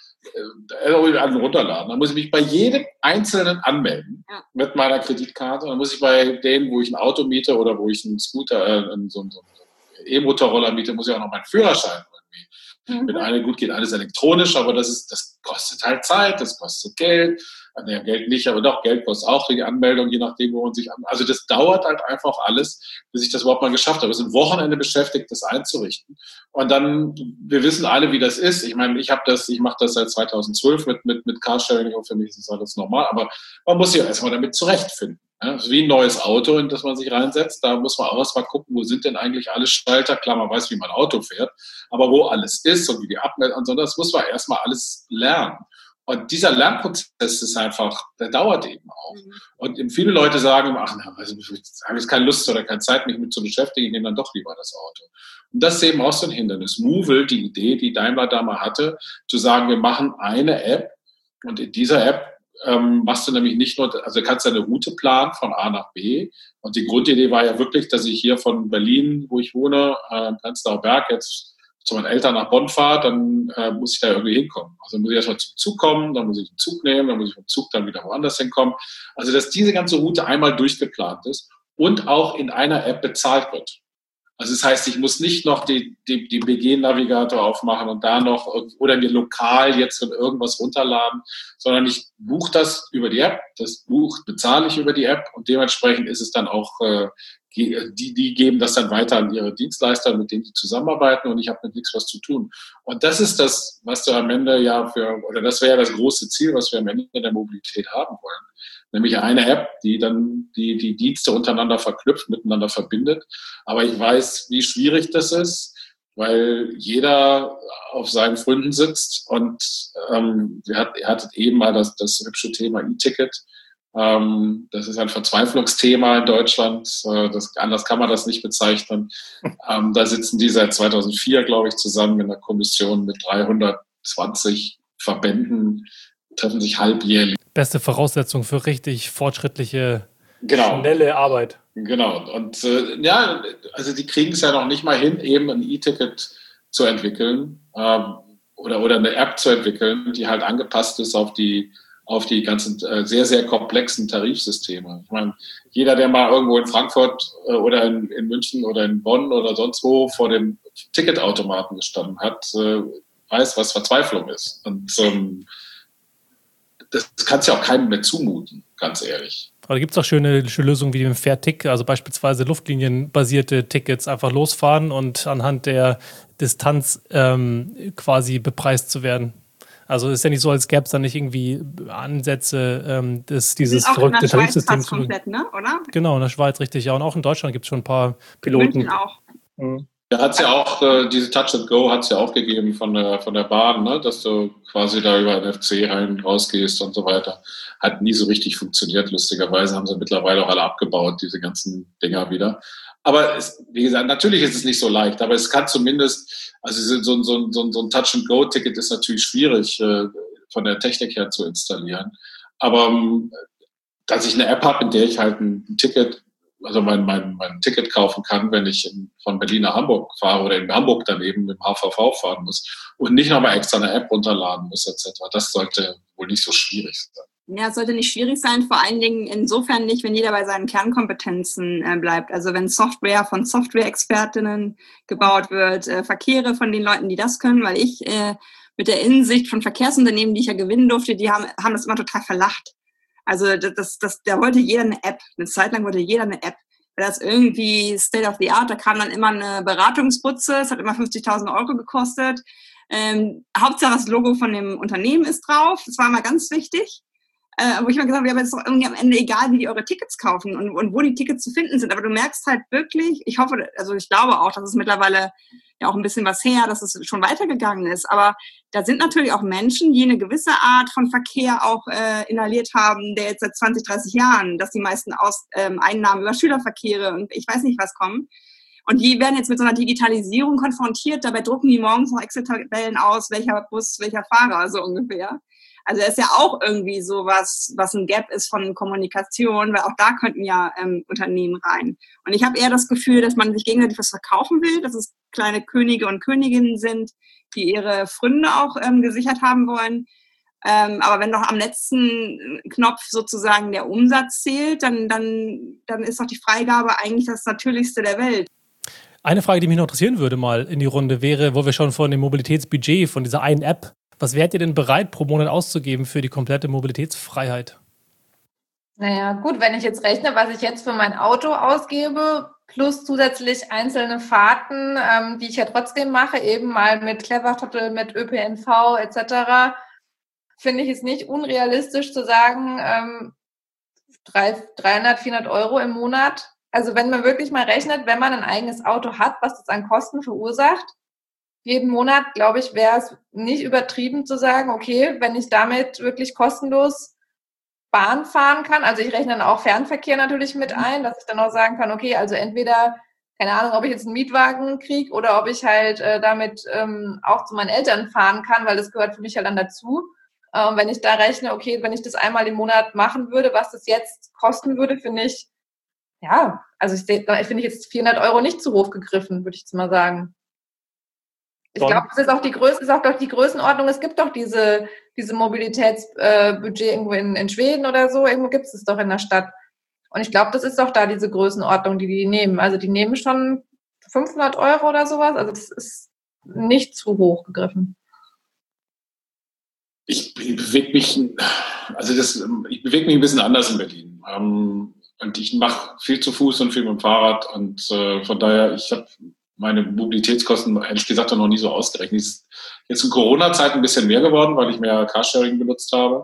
runterladen. Dann muss ich mich bei jedem Einzelnen anmelden mit meiner Kreditkarte. Dann muss ich bei denen, wo ich ein Auto miete oder wo ich einen Scooter, so E-Motorroller miete, muss ich auch noch meinen Führerschein irgendwie. Mit einem, gut, geht alles elektronisch, aber das kostet halt Zeit, das kostet Geld. Naja, Geld nicht, aber doch, Geld kostet auch für die Anmeldung, je nachdem, wo man sich anmeldet. Also das dauert halt einfach alles, bis ich das überhaupt mal geschafft habe. Wir sind Wochenende beschäftigt, das einzurichten. Und dann, wir wissen alle, wie das ist. Ich meine, ich mache das seit 2012 mit Carsharing, und für mich ist das alles normal, aber man muss sich erstmal damit zurechtfinden. Ja, das ist wie ein neues Auto, in das man sich reinsetzt. Da muss man auch erstmal gucken, wo sind denn eigentlich alle Schalter. Klar, man weiß, wie man Auto fährt, aber wo alles ist und wie die Abmeldung und so, das muss man erstmal alles lernen. Und dieser Lernprozess ist einfach, der dauert eben auch. Und viele Leute sagen, ach, also ich habe jetzt keine Lust oder keine Zeit, mich mit zu beschäftigen, ich nehme dann doch lieber das Auto. Und das ist eben auch so ein Hindernis. Movil, die Idee, die Daimler da mal hatte, zu sagen, wir machen eine App und in dieser App machst du nämlich nicht nur, also du kannst eine Route planen von A nach B. Und die Grundidee war ja wirklich, dass ich hier von Berlin, wo ich wohne, Prenzlauer Berg, jetzt zu meinen Eltern nach Bonn fahre, dann muss ich da irgendwie hinkommen. Also muss ich erstmal zum Zug kommen, dann muss ich den Zug nehmen, dann muss ich vom Zug dann wieder woanders hinkommen. Also dass diese ganze Route einmal durchgeplant ist und auch in einer App bezahlt wird. Also das heißt, ich muss nicht noch die BG-Navigator aufmachen und da noch oder mir lokal jetzt von irgendwas runterladen, sondern ich buche das über die App, bezahle ich über die App und dementsprechend ist es dann auch, die geben das dann weiter an ihre Dienstleister, mit denen die zusammenarbeiten und ich habe mit nichts was zu tun. Und das ist das, was du am Ende das wäre das große Ziel, was wir am Ende der Mobilität haben wollen. Nämlich eine App, die dann die Dienste untereinander verknüpft, miteinander verbindet. Aber ich weiß, wie schwierig das ist, weil jeder auf seinen Fründen sitzt und ihr hattet eben mal das hübsche Thema E-Ticket. Das ist ein Verzweiflungsthema in Deutschland. Anders kann man das nicht bezeichnen. Da sitzen die seit 2004, glaube ich, zusammen in der Kommission mit 320 Verbänden, treffen sich halbjährlich. Beste Voraussetzung für richtig fortschrittliche, schnelle Arbeit. Genau. Und also die kriegen es ja noch nicht mal hin, eben ein E-Ticket zu entwickeln oder eine App zu entwickeln, die halt angepasst ist auf die ganzen sehr, sehr komplexen Tarifsysteme. Ich meine, jeder, der mal irgendwo in Frankfurt oder in München oder in Bonn oder sonst wo vor dem Ticketautomaten gestanden hat, weiß, was Verzweiflung ist. Und das kannst du ja auch keinem mehr zumuten, ganz ehrlich. Aber da gibt es auch schöne Lösungen wie den Fair-Tick, also beispielsweise luftlinienbasierte Tickets, einfach losfahren und anhand der Distanz quasi bepreist zu werden. Also es ist ja nicht so, als gäbe es da nicht irgendwie Ansätze, dieses verrückte Tarifsystem zu komplett, ne? Oder? Genau, in der Schweiz, richtig. Ja, und auch in Deutschland gibt es schon ein paar Piloten. München auch. Mhm. Da hat es ja auch, diese Touch and Go hat es ja auch gegeben von der Bahn, ne? Dass du quasi da über NFC rausgehst und so weiter. Hat nie so richtig funktioniert, lustigerweise haben sie mittlerweile auch alle abgebaut, diese ganzen Dinger wieder. Aber wie gesagt, natürlich ist es nicht so leicht, aber es kann zumindest, also so ein Touch-and-Go-Ticket ist natürlich schwierig von der Technik her zu installieren. Aber dass ich eine App habe, in der ich halt ein Ticket mein Ticket kaufen kann, wenn ich von Berlin nach Hamburg fahre oder in Hamburg daneben mit dem HVV fahren muss und nicht nochmal extra eine App runterladen muss etc. Das sollte wohl nicht so schwierig sein. Ja, es sollte nicht schwierig sein, vor allen Dingen insofern nicht, wenn jeder bei seinen Kernkompetenzen bleibt. Also wenn Software von Software-Expertinnen gebaut wird, Verkehre von den Leuten, die das können, weil ich mit der Innensicht von Verkehrsunternehmen, die ich ja gewinnen durfte, die haben das immer total verlacht. Also da wollte jeder eine App. Eine Zeit lang wollte jeder eine App. Weil das irgendwie State of the Art, da kam dann immer eine Beratungsbutze, es hat immer 50.000 Euro gekostet. Hauptsache das Logo von dem Unternehmen ist drauf, das war immer ganz wichtig. Wo ich mal gesagt habe, ja, aber es ist doch irgendwie am Ende egal, wie die eure Tickets kaufen und wo die Tickets zu finden sind. Aber du merkst halt wirklich, ich glaube auch, dass es mittlerweile ja auch ein bisschen was her, dass es schon weitergegangen ist. Aber da sind natürlich auch Menschen, die eine gewisse Art von Verkehr auch inhaliert haben, der jetzt seit 20, 30 Jahren, dass die meisten Einnahmen über Schülerverkehre und ich weiß nicht was kommen. Und die werden jetzt mit so einer Digitalisierung konfrontiert. Dabei drucken die morgens noch Excel-Tabellen aus, welcher Bus, welcher Fahrer, so ungefähr. Also es ist ja auch irgendwie so was ein Gap ist von Kommunikation, weil auch da könnten ja Unternehmen rein. Und ich habe eher das Gefühl, dass man sich gegenseitig was verkaufen will, dass es kleine Könige und Königinnen sind, die ihre Pfründe auch gesichert haben wollen. Aber wenn doch am letzten Knopf sozusagen der Umsatz zählt, dann ist doch die Freigabe eigentlich das Natürlichste der Welt. Eine Frage, die mich noch interessieren würde mal in die Runde, wäre, wo wir schon von dem Mobilitätsbudget, von dieser einen App, was wärt ihr denn bereit, pro Monat auszugeben für die komplette Mobilitätsfreiheit? Naja, gut, wenn ich jetzt rechne, was ich jetzt für mein Auto ausgebe, plus zusätzlich einzelne Fahrten, die ich ja trotzdem mache, eben mal mit Clever-Shuttle, mit ÖPNV etc., finde ich es nicht unrealistisch zu sagen, 300, 400 Euro im Monat. Also wenn man wirklich mal rechnet, wenn man ein eigenes Auto hat, was das an Kosten verursacht, jeden Monat, glaube ich, wäre es nicht übertrieben zu sagen, okay, wenn ich damit wirklich kostenlos Bahn fahren kann, also ich rechne dann auch Fernverkehr natürlich mit ein, dass ich dann auch sagen kann, okay, also entweder, keine Ahnung, ob ich jetzt einen Mietwagen kriege oder ob ich halt damit auch zu meinen Eltern fahren kann, weil das gehört für mich halt dann dazu. Wenn ich da rechne, okay, wenn ich das einmal im Monat machen würde, was das jetzt kosten würde, finde ich, ja, also ich finde jetzt 400 Euro nicht zu hoch gegriffen, würde ich jetzt mal sagen. Ich glaube, es ist auch die Größenordnung. Es gibt doch diese Mobilitätsbudget irgendwo in Schweden oder so. Irgendwo gibt es doch in der Stadt. Und ich glaube, das ist doch da diese Größenordnung, die nehmen. Also die nehmen schon 500 Euro oder sowas. Also das ist nicht zu hoch gegriffen. Ich bewege mich ein bisschen anders in Berlin. Und ich mache viel zu Fuß und viel mit dem Fahrrad. Und von daher, ich habe meine Mobilitätskosten, ehrlich gesagt, noch nie so ausgerechnet. Ist jetzt in Corona-Zeit ein bisschen mehr geworden, weil ich mehr Carsharing benutzt habe.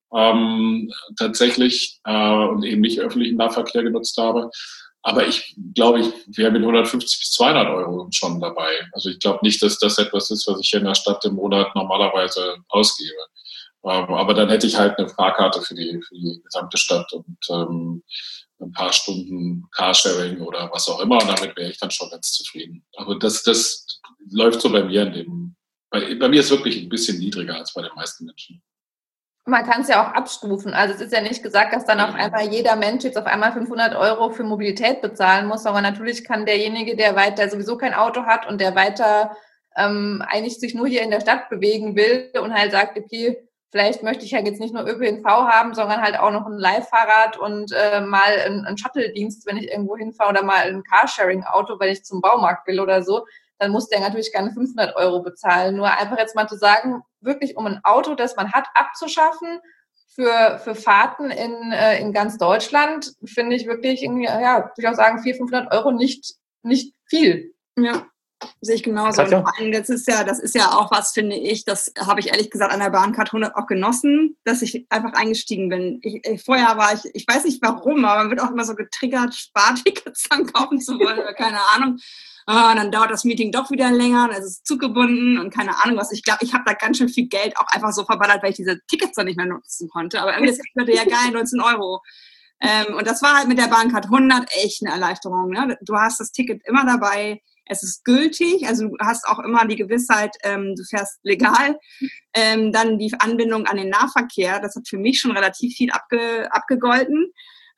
Tatsächlich. Und eben nicht öffentlichen Nahverkehr genutzt habe. Aber ich glaube, ich wäre mit 150 bis 200 Euro schon dabei. Also ich glaube nicht, dass das etwas ist, was ich hier in der Stadt im Monat normalerweise ausgebe. Aber dann hätte ich halt eine Fahrkarte für die gesamte Stadt und ein paar Stunden Carsharing oder was auch immer. Und damit wäre ich dann schon ganz zufrieden. Aber das läuft so bei mir bei mir ist es wirklich ein bisschen niedriger als bei den meisten Menschen. Man kann es ja auch abstufen. Also es ist ja nicht gesagt, dass dann auf einmal jeder Mensch jetzt auf einmal 500 Euro für Mobilität bezahlen muss, sondern natürlich kann derjenige, der sowieso kein Auto hat und der weiter eigentlich sich nur hier in der Stadt bewegen will und halt sagt, okay, vielleicht möchte ich halt jetzt nicht nur ÖPNV haben, sondern halt auch noch ein Leihfahrrad und mal einen Shuttle-Dienst, wenn ich irgendwo hinfahre oder mal ein Carsharing-Auto, wenn ich zum Baumarkt will oder so, dann muss der natürlich keine 500 Euro bezahlen. Nur einfach jetzt mal zu sagen, wirklich um ein Auto, das man hat, abzuschaffen für Fahrten in ganz Deutschland, finde ich wirklich irgendwie, ja, würde ich auch sagen, 400, 500 Euro nicht viel. Ja. Sehe ich genauso. Und vor allem, das ist ja auch was, finde ich, das habe ich ehrlich gesagt an der Bahncard 100 auch genossen, dass ich einfach eingestiegen bin. Vorher war ich weiß nicht warum, aber man wird auch immer so getriggert, Spartickets dann kaufen zu wollen oder keine Ahnung. Und dann dauert das Meeting doch wieder länger, dann ist es zuggebunden und keine Ahnung was. Ich glaube, ich habe da ganz schön viel Geld auch einfach so verballert, weil ich diese Tickets dann nicht mehr nutzen konnte. Aber irgendwie ist das ja geil, 19 Euro. Und das war halt mit der Bahncard 100 echt eine Erleichterung. Ne? Du hast das Ticket immer dabei. Es ist gültig, also du hast auch immer die Gewissheit, du fährst legal. Dann die Anbindung an den Nahverkehr, das hat für mich schon relativ viel abgegolten.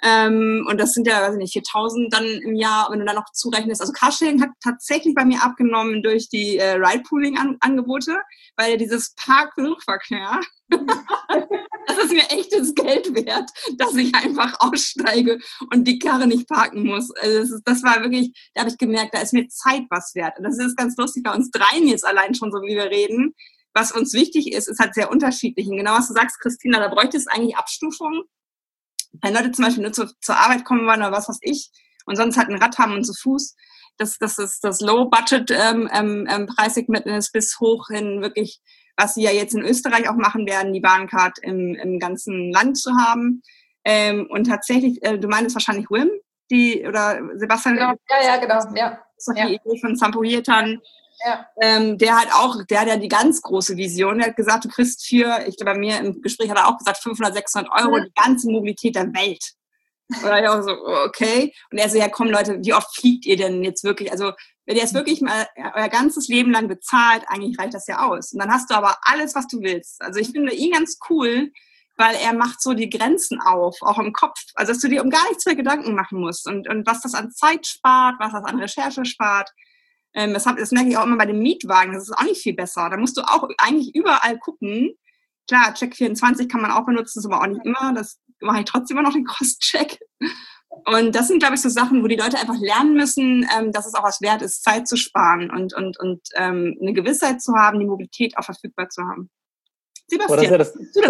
Und das sind ja, weiß ich nicht, 4.000 dann im Jahr, wenn du dann noch zurechnest. Also Carsharing hat tatsächlich bei mir abgenommen durch die Ride-Pooling-Angebote, weil dieses Park-Suchverkehr, das ist mir echtes Geld wert, dass ich einfach aussteige und die Karre nicht parken muss. Also das war wirklich, da habe ich gemerkt, da ist mir Zeit was wert. Und das ist ganz lustig bei uns dreien jetzt allein schon, so wie wir reden. Was uns wichtig ist halt sehr unterschiedlich. Und genau was du sagst, Christina, da bräuchte es eigentlich Abstufungen. Wenn Leute zum Beispiel nur zur Arbeit kommen wollen oder was weiß ich und sonst halt ein Rad haben und zu Fuß, das ist das Low-Budget-Preissegment ist bis hoch hin wirklich, was sie ja jetzt in Österreich auch machen werden, die Bahncard im ganzen Land zu haben. Und tatsächlich, du meinst wahrscheinlich Wim, oder Sebastian? Genau. Ja, genau. Ja. Das ist doch die Idee von Sampo Hietan. Ja. Der hat ja die ganz große Vision. Der hat gesagt, du kriegst ich glaube, bei mir im Gespräch hat er auch gesagt, 500, 600 Euro die ganze Mobilität der Welt. Oder ich auch so, okay. Und er so, ja komm Leute, wie oft fliegt ihr denn jetzt wirklich? Also, wenn ihr jetzt wirklich mal euer ganzes Leben lang bezahlt, eigentlich reicht das ja aus. Und dann hast du aber alles, was du willst. Also, ich finde ihn ganz cool, weil er macht so die Grenzen auf, auch im Kopf. Also, dass du dir um gar nichts mehr Gedanken machen musst. Und was das an Zeit spart, was das an Recherche spart. Das merke ich auch immer bei den Mietwagen, das ist auch nicht viel besser. Da musst du auch eigentlich überall gucken. Klar, Check24 kann man auch benutzen, das ist aber auch nicht immer. Das mache ich trotzdem immer noch den Cross-Check. Und das sind, glaube ich, so Sachen, wo die Leute einfach lernen müssen, dass es auch was wert ist, Zeit zu sparen und eine Gewissheit zu haben, die Mobilität auch verfügbar zu haben. Sebastian,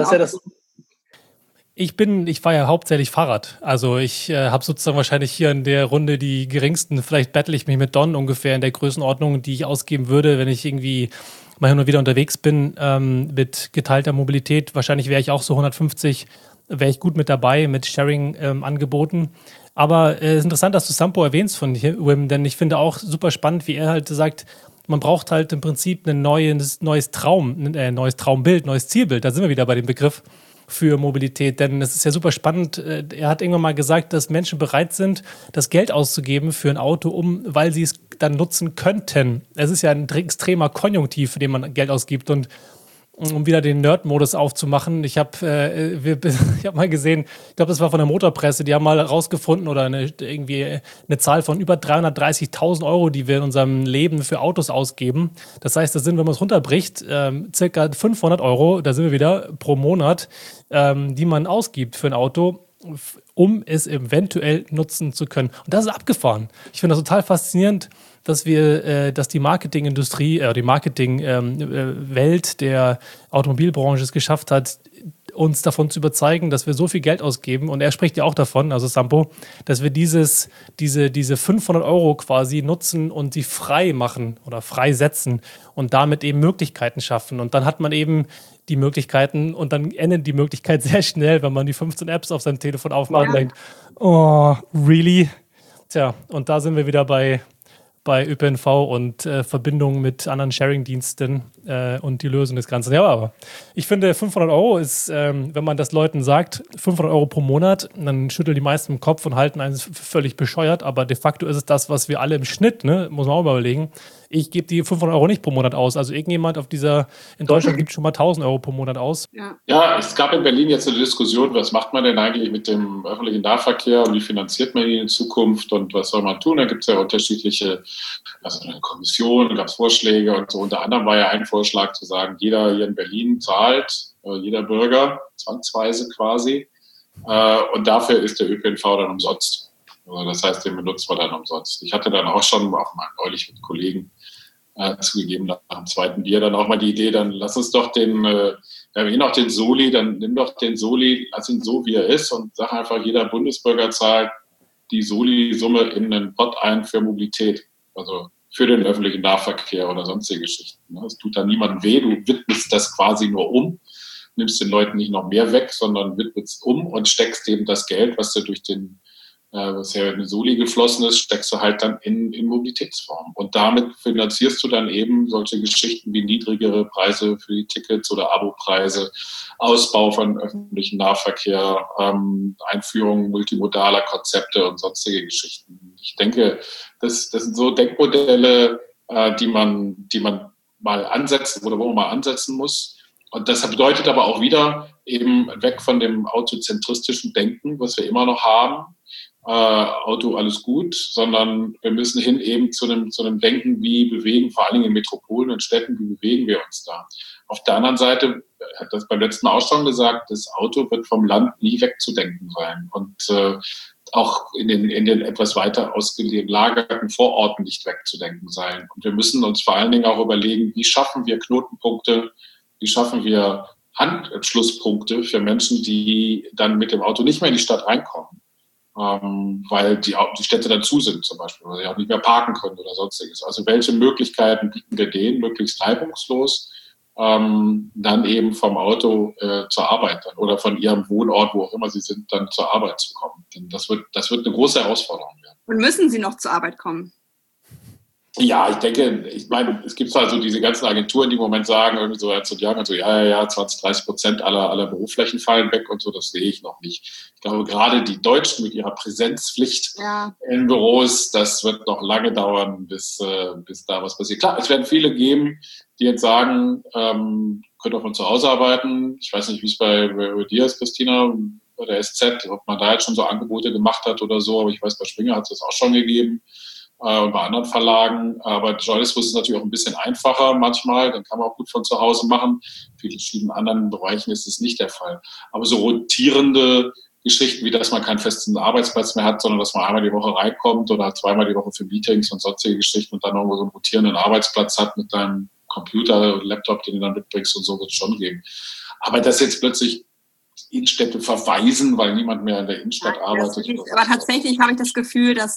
Ich fahre ja hauptsächlich Fahrrad. Also ich habe sozusagen wahrscheinlich hier in der Runde die geringsten, vielleicht battle ich mich mit Don ungefähr in der Größenordnung, die ich ausgeben würde, wenn ich irgendwie mal hin und wieder unterwegs bin mit geteilter Mobilität. Wahrscheinlich wäre ich auch so 150, wäre ich gut mit dabei mit Sharing-Angeboten. Aber es ist interessant, dass du Sampo erwähnst von hier, Wim, denn ich finde auch super spannend, wie er halt sagt, man braucht halt im Prinzip ein neues Traumbild, neues Zielbild. Da sind wir wieder bei dem Begriff für Mobilität, denn es ist ja super spannend. Er hat irgendwann mal gesagt, dass Menschen bereit sind, das Geld auszugeben für ein Auto, weil sie es dann nutzen könnten. Es ist ja ein extremer Konjunktiv, für den man Geld ausgibt. Und um wieder den Nerd-Modus aufzumachen, ich hab mal gesehen, ich glaube, das war von der Motorpresse, die haben mal rausgefunden oder irgendwie eine Zahl von über 330.000 Euro, die wir in unserem Leben für Autos ausgeben. Das heißt, das sind, wenn man es runterbricht, circa 500 Euro, da sind wir wieder, pro Monat, die man ausgibt für ein Auto, um es eventuell nutzen zu können. Und das ist abgefahren. Ich finde das total faszinierend, dass die Marketingindustrie, die Marketingwelt der Automobilbranche es geschafft hat, uns davon zu überzeugen, dass wir so viel Geld ausgeben. Und er spricht ja auch davon, also Sampo, dass wir diese 500 Euro quasi nutzen und sie frei machen oder freisetzen und damit eben Möglichkeiten schaffen. Und dann hat man eben die Möglichkeiten und dann endet die Möglichkeit sehr schnell, wenn man die 15 Apps auf seinem Telefon aufmacht und denkt, oh, really? Tja, und da sind wir wieder bei ÖPNV und Verbindungen mit anderen Sharing-Diensten und die Lösung des Ganzen. Ja, aber ich finde, 500 Euro ist, wenn man das Leuten sagt, 500 Euro pro Monat, dann schütteln die meisten den Kopf und halten einen für völlig bescheuert, aber de facto ist es das, was wir alle im Schnitt, ne, muss man auch mal überlegen, ich gebe die 500 Euro nicht pro Monat aus. Also irgendjemand in Deutschland gibt schon mal 1.000 Euro pro Monat aus. Ja, es gab in Berlin jetzt eine Diskussion, was macht man denn eigentlich mit dem öffentlichen Nahverkehr und wie finanziert man ihn in Zukunft und was soll man tun? Da gibt es ja unterschiedliche, also eine Kommission, da gab es Vorschläge und so. Unter anderem war ja ein Vorschlag zu sagen, jeder hier in Berlin zahlt, jeder Bürger, zwangsweise quasi. Und dafür ist der ÖPNV dann umsonst. Also das heißt, den benutzt man dann umsonst. Ich hatte dann auch schon, auch mal neulich mit Kollegen zugegeben, nach dem zweiten Bier dann auch mal die Idee, dann lass uns doch wir haben noch den Soli, dann nimm doch den Soli, lass ihn so, wie er ist und sag einfach, jeder Bundesbürger zahlt die Soli-Summe in einen Pot ein für Mobilität, also für den öffentlichen Nahverkehr oder sonstige Geschichten. Es tut dann niemandem weh, du widmest das quasi nur um, nimmst den Leuten nicht noch mehr weg, sondern widmest um und steckst eben das Geld, was du durch was ja in Soli geflossen ist, steckst du halt dann in Mobilitätsform. Und damit finanzierst du dann eben solche Geschichten wie niedrigere Preise für die Tickets oder Abopreise, Ausbau von öffentlichem Nahverkehr, Einführung multimodaler Konzepte und sonstige Geschichten. Ich denke, das sind so Denkmodelle, die man mal ansetzen oder wo man mal ansetzen muss. Und das bedeutet aber auch wieder eben weg von dem autozentristischen Denken, was wir immer noch haben, Auto alles gut, sondern wir müssen hin eben zu einem Denken, wie bewegen, vor allen Dingen in Metropolen und Städten, wie bewegen wir uns da. Auf der anderen Seite, hat das beim letzten Mal auch schon gesagt, das Auto wird vom Land nie wegzudenken sein und auch in den etwas weiter ausgelagerten Vororten nicht wegzudenken sein. Und wir müssen uns vor allen Dingen auch überlegen, wie schaffen wir Knotenpunkte, wie schaffen wir Anschlusspunkte für Menschen, die dann mit dem Auto nicht mehr in die Stadt reinkommen. Weil die Städte dann zu sind zum Beispiel, weil sie auch nicht mehr parken können oder sonstiges. Also welche Möglichkeiten bieten wir denen, möglichst reibungslos, dann eben vom Auto zur Arbeit dann, oder von ihrem Wohnort, wo auch immer sie sind, dann zur Arbeit zu kommen. Denn das wird eine große Herausforderung werden. Und müssen sie noch zur Arbeit kommen? Ja, ich meine, es gibt zwar so diese ganzen Agenturen, die im Moment sagen, irgendwie so, ja, 20-30% aller Berufsflächen fallen weg und so, das sehe ich noch nicht. Ich glaube, gerade die Deutschen mit ihrer Präsenzpflicht in Büros, das wird noch lange dauern, bis da was passiert. Klar, es werden viele geben, die jetzt sagen, könnt auch von zu Hause arbeiten. Ich weiß nicht, wie es bei dir ist, Christina, bei der SZ, ob man da jetzt schon so Angebote gemacht hat oder so, aber ich weiß, bei Springer hat es das auch schon gegeben. Und bei anderen Verlagen. Aber Journalismus ist natürlich auch ein bisschen einfacher manchmal. Dann kann man auch gut von zu Hause machen. In verschiedenen anderen Bereichen ist es nicht der Fall. Aber so rotierende Geschichten, wie dass man keinen festen Arbeitsplatz mehr hat, sondern dass man einmal die Woche reinkommt oder zweimal die Woche für Meetings und sonstige Geschichten und dann irgendwo so einen rotierenden Arbeitsplatz hat mit deinem Computer und Laptop, den du dann mitbringst und so, wird es schon geben. Aber das jetzt plötzlich Innenstädte verweisen, weil niemand mehr in der Innenstadt arbeitet. Aber tatsächlich habe ich das Gefühl, dass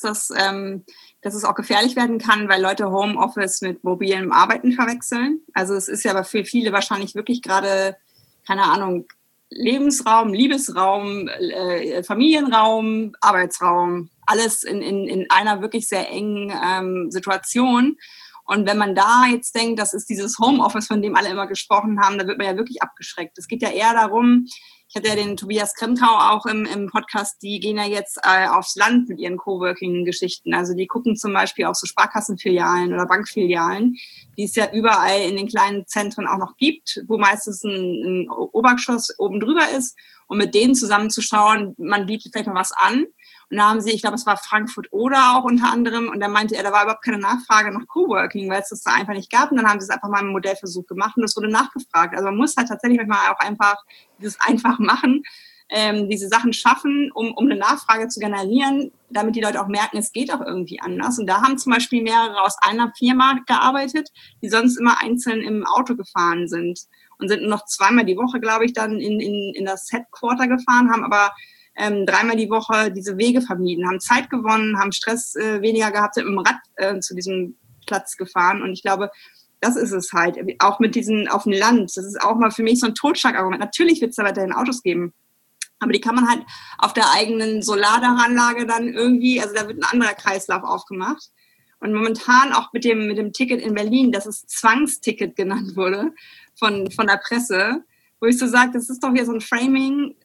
dass es auch gefährlich werden kann, weil Leute Homeoffice mit mobilem Arbeiten verwechseln. Also es ist ja aber für viele wahrscheinlich wirklich gerade, keine Ahnung, Lebensraum, Liebesraum, Familienraum, Arbeitsraum, alles in einer wirklich sehr engen Situation. Und wenn man da jetzt denkt, das ist dieses Homeoffice, von dem alle immer gesprochen haben, da wird man ja wirklich abgeschreckt. Es geht ja eher darum, ich hatte ja den Tobias Kremtau auch im Podcast, die gehen ja jetzt aufs Land mit ihren Coworking-Geschichten. Also die gucken zum Beispiel auf so Sparkassenfilialen oder Bankfilialen, die es ja überall in den kleinen Zentren auch noch gibt, wo meistens ein Obergeschoss oben drüber ist. Und mit denen zusammenzuschauen, man bietet vielleicht mal was an. Und da haben sie, ich glaube, es war Frankfurt oder auch unter anderem, und da meinte er, da war überhaupt keine Nachfrage nach Coworking, weil es das da einfach nicht gab. Und dann haben sie es einfach mal im Modellversuch gemacht und das wurde nachgefragt. Also man muss halt tatsächlich manchmal auch einfach dieses einfach machen, diese Sachen schaffen, um eine Nachfrage zu generieren, damit die Leute auch merken, es geht auch irgendwie anders. Und da haben zum Beispiel mehrere aus einer Firma gearbeitet, die sonst immer einzeln im Auto gefahren sind und sind nur noch zweimal die Woche, glaube ich, dann in das Headquarter gefahren, haben aber dreimal die Woche diese Wege vermieden, haben Zeit gewonnen, haben Stress weniger gehabt, sind mit dem Rad zu diesem Platz gefahren. Und ich glaube, das ist es halt. Auch mit diesen auf dem Land. Das ist auch mal für mich so ein Totschlagargument. Natürlich wird es da weiterhin Autos geben. Aber die kann man halt auf der eigenen Solaranlage dann irgendwie, also da wird ein anderer Kreislauf aufgemacht. Und momentan auch mit dem Ticket in Berlin, das es Zwangsticket genannt wurde von der Presse, wo ich so sage, das ist doch hier so ein Framing,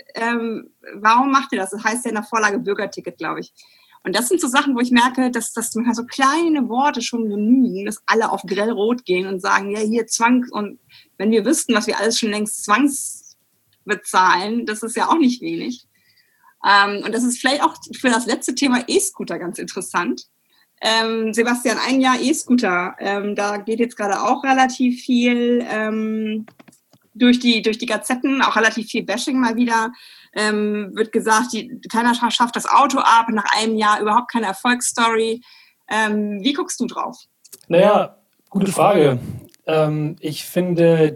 warum macht ihr das? Das heißt ja in der Vorlage Bürgerticket, glaube ich. Und das sind so Sachen, wo ich merke, dass manchmal so kleine Worte schon genügen, dass alle auf grellrot gehen und sagen, ja, hier Zwang. Und wenn wir wüssten, was wir alles schon längst zwangsbezahlen, das ist ja auch nicht wenig. Und das ist vielleicht auch für das letzte Thema E-Scooter ganz interessant. Sebastian, ein Jahr E-Scooter, da geht jetzt gerade auch relativ viel durch die Gazetten, auch relativ viel Bashing mal wieder, wird gesagt, keiner schafft das Auto ab, nach einem Jahr überhaupt keine Erfolgsstory. Wie guckst du drauf? Naja, gute Frage. Ich finde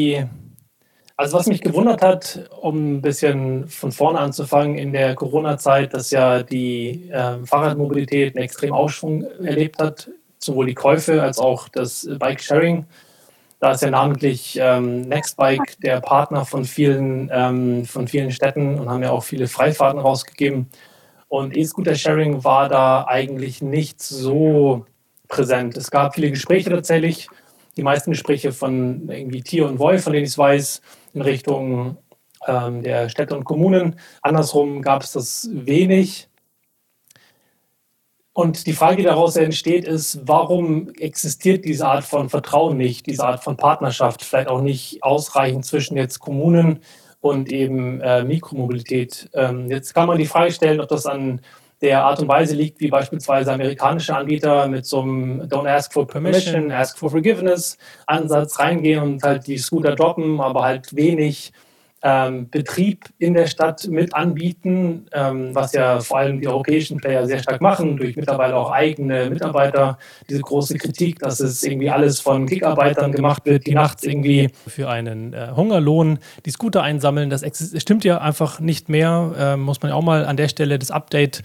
also was mich gewundert hat, um ein bisschen von vorne anzufangen, in der Corona-Zeit, dass ja die Fahrradmobilität einen extremen Aufschwung erlebt hat, sowohl die Käufe als auch das Bike-Sharing. Da ist ja namentlich Nextbike der Partner von vielen Städten und haben ja auch viele Freifahrten rausgegeben. Und E-Scooter-Sharing war da eigentlich nicht so präsent. Es gab viele Gespräche tatsächlich, die meisten Gespräche von irgendwie Tier und Wolf, von denen ich es weiß, in Richtung der Städte und Kommunen. Andersrum gab es das wenig. Und die Frage, die daraus entsteht, ist, warum existiert diese Art von Vertrauen nicht, diese Art von Partnerschaft, vielleicht auch nicht ausreichend zwischen jetzt Kommunen und eben Mikromobilität. Jetzt kann man die Frage stellen, ob das an der Art und Weise liegt, wie beispielsweise amerikanische Anbieter mit so einem Don't ask for permission, ask for forgiveness Ansatz reingehen und halt die Scooter droppen, aber halt wenig Betrieb in der Stadt mit anbieten, was ja vor allem die europäischen Player sehr stark machen, durch mittlerweile auch eigene Mitarbeiter. Diese große Kritik, dass es irgendwie alles von Gigarbeitern gemacht wird, die nachts irgendwie für einen Hungerlohn die Scooter einsammeln. Das stimmt ja einfach nicht mehr. Muss man ja auch mal an der Stelle das Update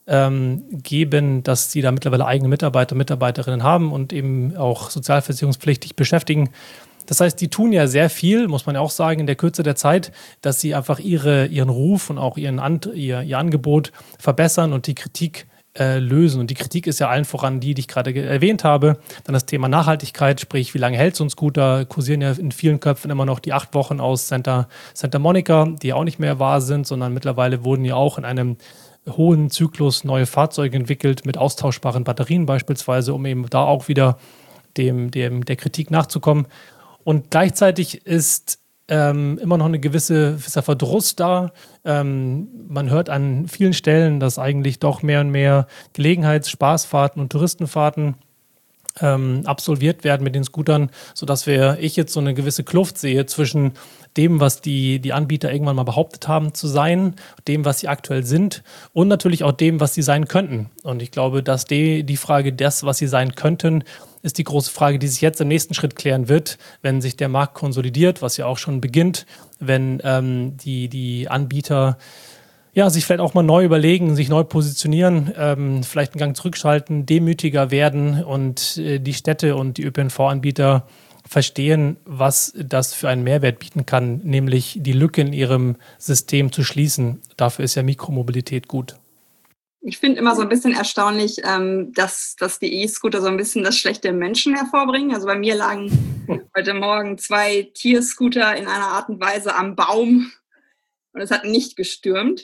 geben, dass sie da mittlerweile eigene Mitarbeiter und Mitarbeiterinnen haben und eben auch sozialversicherungspflichtig beschäftigen. Das heißt, die tun ja sehr viel, muss man ja auch sagen, in der Kürze der Zeit, dass sie einfach ihren Ruf und auch ihr Angebot verbessern und die Kritik lösen. Und die Kritik ist ja allen voran die ich gerade erwähnt habe. Dann das Thema Nachhaltigkeit, sprich, wie lange hält so ein Scooter? Kursieren ja in vielen Köpfen immer noch die 8 Wochen aus Santa Monica, die auch nicht mehr wahr sind, sondern mittlerweile wurden ja auch in einem hohen Zyklus neue Fahrzeuge entwickelt, mit austauschbaren Batterien beispielsweise, um eben da auch wieder der Kritik nachzukommen. Und gleichzeitig ist immer noch ein gewisser Verdruss da. Man hört an vielen Stellen, dass eigentlich doch mehr und mehr Gelegenheits-, Spaßfahrten und Touristenfahrten absolviert werden mit den Scootern, sodass ich jetzt so eine gewisse Kluft sehe zwischen dem, was die Anbieter irgendwann mal behauptet haben zu sein, dem, was sie aktuell sind und natürlich auch dem, was sie sein könnten. Und ich glaube, dass die Frage, was sie sein könnten, ist die große Frage, die sich jetzt im nächsten Schritt klären wird, wenn sich der Markt konsolidiert, was ja auch schon beginnt, wenn die Anbieter sich vielleicht auch mal neu überlegen, sich neu positionieren, vielleicht einen Gang zurückschalten, demütiger werden und die Städte und die ÖPNV-Anbieter verstehen, was das für einen Mehrwert bieten kann, nämlich die Lücke in ihrem System zu schließen. Dafür ist ja Mikromobilität gut. Ich finde immer so ein bisschen erstaunlich, dass die E-Scooter so ein bisschen das Schlechte im Menschen hervorbringen. Also bei mir lagen heute Morgen 2 Tierscooter in einer Art und Weise am Baum und es hat nicht gestürmt.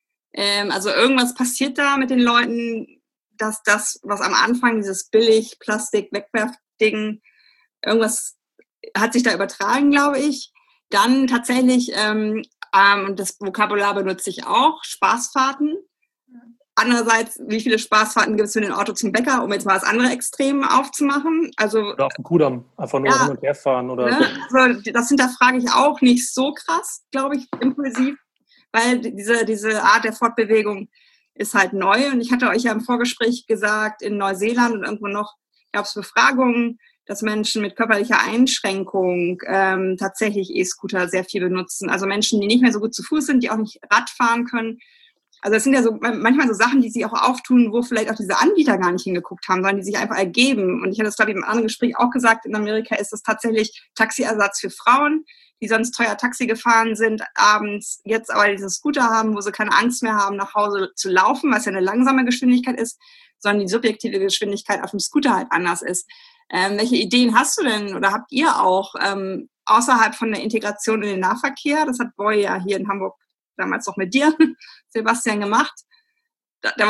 Also irgendwas passiert da mit den Leuten, dass das, was am Anfang dieses billig Plastik-Wegwerfding, irgendwas hat sich da übertragen, glaube ich. Dann tatsächlich, und das Vokabular benutze ich auch, Spaßfahrten. Andererseits, wie viele Spaßfahrten gibt es für den Auto zum Bäcker, um jetzt mal das andere Extrem aufzumachen? Also, oder auf dem Kudamm, einfach nur hin und her fahren. Oder ne? Also das hinterfrage ich auch nicht so krass, glaube ich, impulsiv, weil diese Art der Fortbewegung ist halt neu. Und ich hatte euch ja im Vorgespräch gesagt, in Neuseeland und irgendwo noch gab es Befragungen, dass Menschen mit körperlicher Einschränkung tatsächlich E-Scooter sehr viel benutzen. Also Menschen, die nicht mehr so gut zu Fuß sind, die auch nicht Rad fahren können. Also es sind ja so manchmal so Sachen, die sich auch auftun, wo vielleicht auch diese Anbieter gar nicht hingeguckt haben, sondern die sich einfach ergeben. Und ich hatte das, glaube ich, im anderen Gespräch auch gesagt, in Amerika ist das tatsächlich Taxiersatz für Frauen, die sonst teuer Taxi gefahren sind, abends jetzt aber diese Scooter haben, wo sie keine Angst mehr haben, nach Hause zu laufen, was ja eine langsame Geschwindigkeit ist, sondern die subjektive Geschwindigkeit auf dem Scooter halt anders ist. Welche Ideen hast du denn oder habt ihr auch außerhalb von der Integration in den Nahverkehr? Das hat Boy ja hier in Hamburg damals noch mit dir, Sebastian, gemacht. Da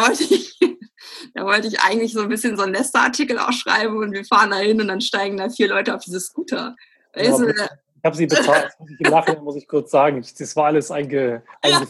wollte ich eigentlich so ein bisschen so einen Lester-Artikel ausschreiben und wir fahren da hin und dann steigen da 4 Leute auf diese Scooter. Ja, ich habe sie bezahlt, im Nachhinein muss ich kurz sagen. Das war alles eingefüllt.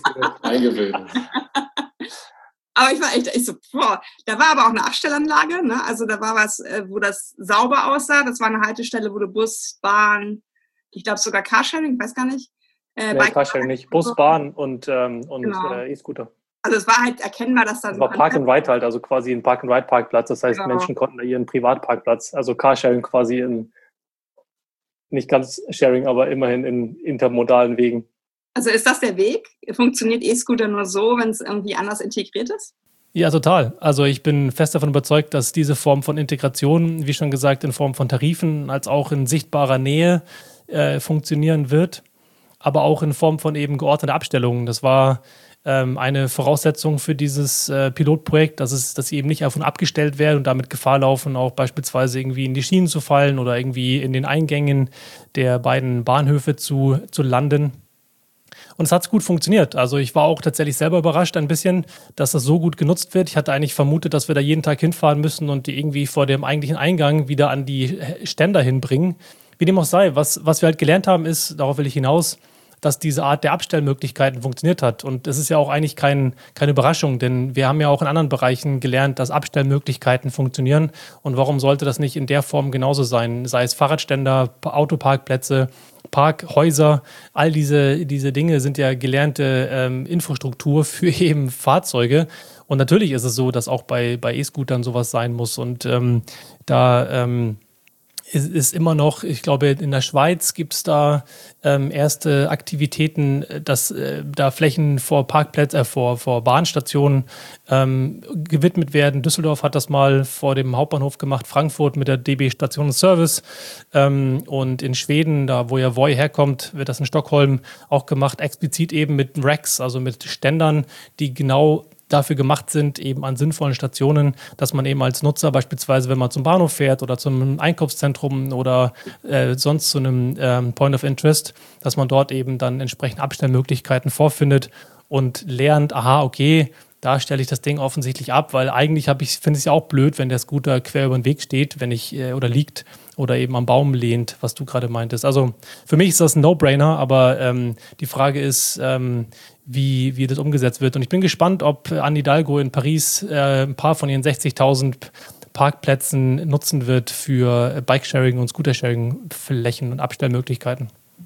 Aber ich war echt so, boah. Da war aber auch eine Abstellanlage, ne? Also da war was, wo das sauber aussah. Das war eine Haltestelle, wo du Bus, Bahn, ich glaube sogar Carsharing, ich weiß gar nicht. Carsharing nicht. Bus, Bahn und genau. E-Scooter. Also es war halt erkennbar, dass da... Es war Park-and-Ride halt, also quasi ein Park-and-Ride-Parkplatz. Das heißt, genau. Menschen konnten da ihren Privatparkplatz, also Carsharing quasi nicht ganz Sharing, aber immerhin in intermodalen Wegen. Also ist das der Weg? Funktioniert E-Scooter nur so, wenn es irgendwie anders integriert ist? Ja, total. Also ich bin fest davon überzeugt, dass diese Form von Integration, wie schon gesagt, in Form von Tarifen als auch in sichtbarer Nähe funktionieren wird, aber auch in Form von eben geordneter Abstellungen. Das war eine Voraussetzung für dieses Pilotprojekt, dass sie eben nicht davon abgestellt werden und damit Gefahr laufen, auch beispielsweise irgendwie in die Schienen zu fallen oder irgendwie in den Eingängen der beiden Bahnhöfe zu landen. Und es hat gut funktioniert. Also ich war auch tatsächlich selber überrascht ein bisschen, dass das so gut genutzt wird. Ich hatte eigentlich vermutet, dass wir da jeden Tag hinfahren müssen und die irgendwie vor dem eigentlichen Eingang wieder an die Ständer hinbringen. Wie dem auch sei, was wir halt gelernt haben, ist, darauf will ich hinaus, dass diese Art der Abstellmöglichkeiten funktioniert hat. Und das ist ja auch eigentlich keine Überraschung, denn wir haben ja auch in anderen Bereichen gelernt, dass Abstellmöglichkeiten funktionieren. Und warum sollte das nicht in der Form genauso sein? Sei es Fahrradständer, Autoparkplätze, Parkhäuser, all diese Dinge sind ja gelernte Infrastruktur für eben Fahrzeuge. Und natürlich ist es so, dass auch bei E-Scootern sowas sein muss. Und ist immer noch, ich glaube, in der Schweiz gibt es da erste Aktivitäten, dass da Flächen vor Parkplätzen, vor Bahnstationen gewidmet werden. Düsseldorf hat das mal vor dem Hauptbahnhof gemacht, Frankfurt mit der DB Station und Service. Und in Schweden, da wo ja Voi herkommt, wird das in Stockholm auch gemacht, explizit eben mit Racks, also mit Ständern, die genau dafür gemacht sind, eben an sinnvollen Stationen, dass man eben als Nutzer beispielsweise, wenn man zum Bahnhof fährt oder zum Einkaufszentrum oder sonst zu einem Point of Interest, dass man dort eben dann entsprechend Abstellmöglichkeiten vorfindet und lernt, aha, okay, da stelle ich das Ding offensichtlich ab, weil eigentlich finde ich es ja auch blöd, wenn der Scooter quer über den Weg steht, oder liegt oder eben am Baum lehnt, was du gerade meintest. Also für mich ist das ein No-Brainer, aber die Frage ist, wie das umgesetzt wird. Und ich bin gespannt, ob Anne Hidalgo in Paris ein paar von ihren 60.000 Parkplätzen nutzen wird für Bikesharing und Scootersharing-Flächen und Abstellmöglichkeiten.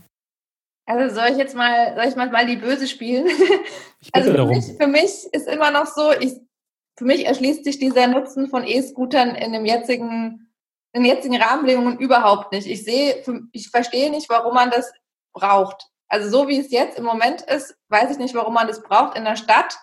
Also soll ich mal die Böse spielen? Ich bitte darum. Für mich ist immer noch so, für mich erschließt sich dieser Nutzen von E-Scootern in den jetzigen Rahmenbedingungen überhaupt nicht. Ich verstehe nicht, warum man das braucht. Also so wie es jetzt im Moment ist, weiß ich nicht, warum man das braucht in der Stadt,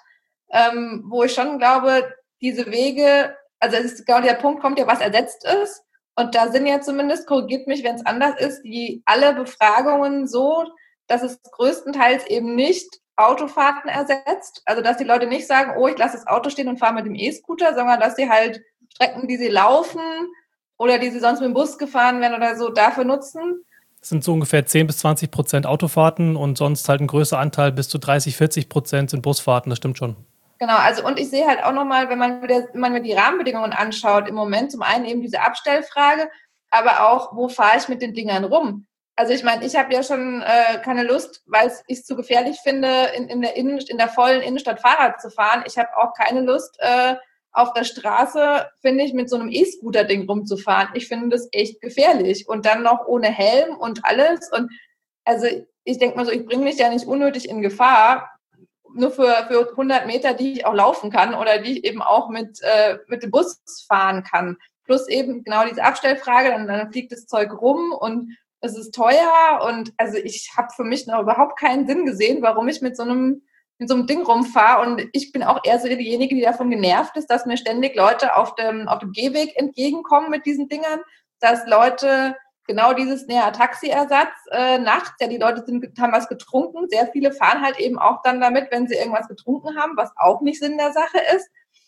wo ich schon glaube, diese Wege, also es ist genau der Punkt kommt ja, was ersetzt ist. Und da sind ja zumindest, korrigiert mich, wenn es anders ist, alle Befragungen so, dass es größtenteils eben nicht Autofahrten ersetzt. Also dass die Leute nicht sagen, oh, ich lasse das Auto stehen und fahre mit dem E-Scooter, sondern dass sie halt Strecken, die sie laufen oder die sie sonst mit dem Bus gefahren werden oder so, dafür nutzen. Das sind so ungefähr 10-20% Autofahrten und sonst halt ein größerer Anteil, bis zu 30-40% sind Busfahrten, das stimmt schon. Genau, also und ich sehe halt auch nochmal, wenn man mir die Rahmenbedingungen anschaut, im Moment zum einen eben diese Abstellfrage, aber auch, wo fahre ich mit den Dingern rum? Also ich meine, ich habe ja schon keine Lust, weil ich es zu gefährlich finde, in der vollen Innenstadt Fahrrad zu fahren. Ich habe auch keine Lust, auf der Straße, finde ich, mit so einem E-Scooter-Ding rumzufahren. Ich finde das echt gefährlich. Und dann noch ohne Helm und alles. Und also ich denke mal so, ich bringe mich ja nicht unnötig in Gefahr, nur für 100 Meter, die ich auch laufen kann oder die ich eben auch mit dem Bus fahren kann. Plus eben genau diese Abstellfrage, dann fliegt das Zeug rum und es ist teuer. Und also ich habe für mich noch überhaupt keinen Sinn gesehen, warum ich mit so einem Ding rumfahre. Und ich bin auch eher so diejenige, die davon genervt ist, dass mir ständig Leute auf dem Gehweg entgegenkommen mit diesen Dingern, dass Leute genau dieses Taxiersatz nachts, ja, die Leute haben was getrunken. Sehr viele fahren halt eben auch dann damit, wenn sie irgendwas getrunken haben, was auch nicht Sinn der Sache ist.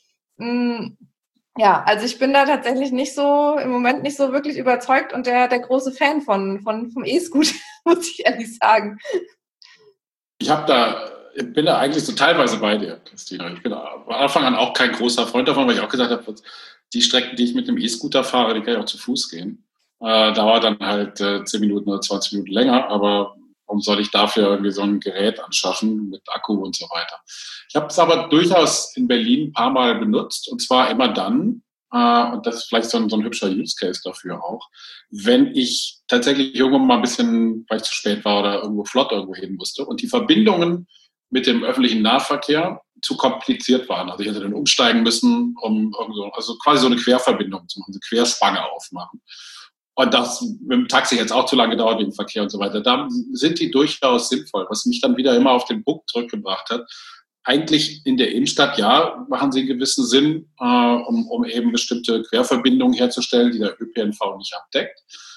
Ja, also ich bin da tatsächlich im Moment nicht so wirklich überzeugt und der große Fan vom E-Scooter, muss ich ehrlich sagen. Ich bin da eigentlich so teilweise bei dir, Christina. Ich bin von Anfang an auch kein großer Freund davon, weil ich auch gesagt habe, die Strecken, die ich mit dem E-Scooter fahre, die kann ich auch zu Fuß gehen. Dauert dann halt 10 Minuten oder 20 Minuten länger, aber warum soll ich dafür irgendwie so ein Gerät anschaffen mit Akku und so weiter? Ich habe es aber durchaus in Berlin ein paar Mal benutzt und zwar immer dann, und das ist vielleicht so ein hübscher Use Case dafür auch, wenn ich tatsächlich irgendwann mal ein bisschen, weil ich zu spät war oder flott irgendwo hin musste und die Verbindungen mit dem öffentlichen Nahverkehr zu kompliziert waren. Also ich hätte dann umsteigen müssen, also quasi so eine Querverbindung zu machen, eine Querspange aufmachen. Und das mit dem Taxi jetzt auch zu lange gedauert wegen Verkehr und so weiter. Da sind die durchaus sinnvoll, was mich dann wieder immer auf den Punkt zurückgebracht hat. Eigentlich in der Innenstadt, ja, machen sie einen gewissen Sinn, um eben bestimmte Querverbindungen herzustellen, die der ÖPNV nicht abdeckt.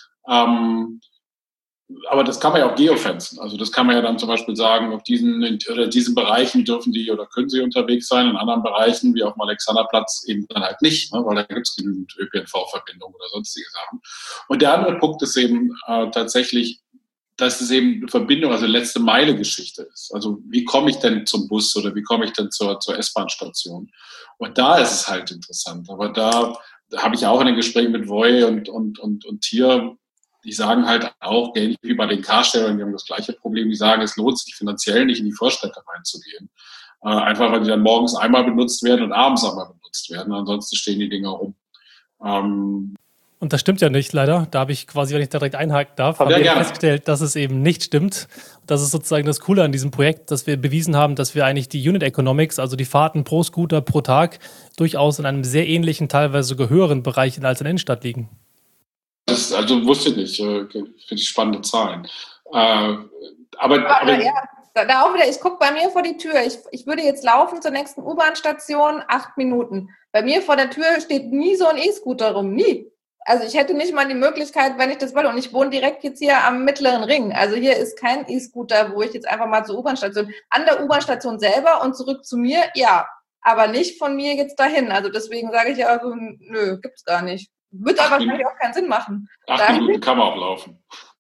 Aber das kann man ja auch geofenzen. Also das kann man ja dann zum Beispiel sagen, auf diesen Bereichen dürfen die oder können sie unterwegs sein, in anderen Bereichen, wie auf dem Alexanderplatz, eben dann halt nicht, ne, weil da gibt es genügend ÖPNV-Verbindungen oder sonstige Sachen. Und der andere Punkt ist eben tatsächlich, dass es eben eine Verbindung, also letzte Meile Geschichte ist. Also wie komme ich denn zum Bus oder wie komme ich denn zur S-Bahn-Station? Und da ist es halt interessant. Aber da habe ich auch in den Gesprächen mit Voy und Tier, die sagen halt auch, ähnlich wie bei den Carsharern, die haben das gleiche Problem, die sagen, es lohnt sich finanziell nicht in die Vorstädte reinzugehen. Einfach weil die dann morgens einmal benutzt werden und abends einmal benutzt werden. Ansonsten stehen die Dinger rum. Und das stimmt ja nicht, leider. Da habe ich quasi, wenn ich da direkt einhaken darf, haben wir festgestellt, dass es eben nicht stimmt. Das ist sozusagen das Coole an diesem Projekt, dass wir bewiesen haben, dass wir eigentlich die Unit Economics, also die Fahrten pro Scooter pro Tag, durchaus in einem sehr ähnlichen, teilweise sogar höheren Bereich als in der Innenstadt liegen. Das wusste ich nicht. Finde ich spannende Zahlen. Ja, da auch wieder, ich gucke bei mir vor die Tür. Ich würde jetzt laufen zur nächsten U-Bahn-Station, 8 Minuten. Bei mir vor der Tür steht nie so ein E-Scooter rum, nie. Also ich hätte nicht mal die Möglichkeit, wenn ich das wollte. Und ich wohne direkt jetzt hier am Mittleren Ring. Also hier ist kein E-Scooter, wo ich jetzt einfach mal zur U-Bahn-Station, an der U-Bahn-Station selber und zurück zu mir, ja. Aber nicht von mir jetzt dahin. Also deswegen sage ich ja so, nö, gibt's gar nicht. Wird aber wahrscheinlich auch keinen Sinn machen. 8 Minuten kann man auch laufen.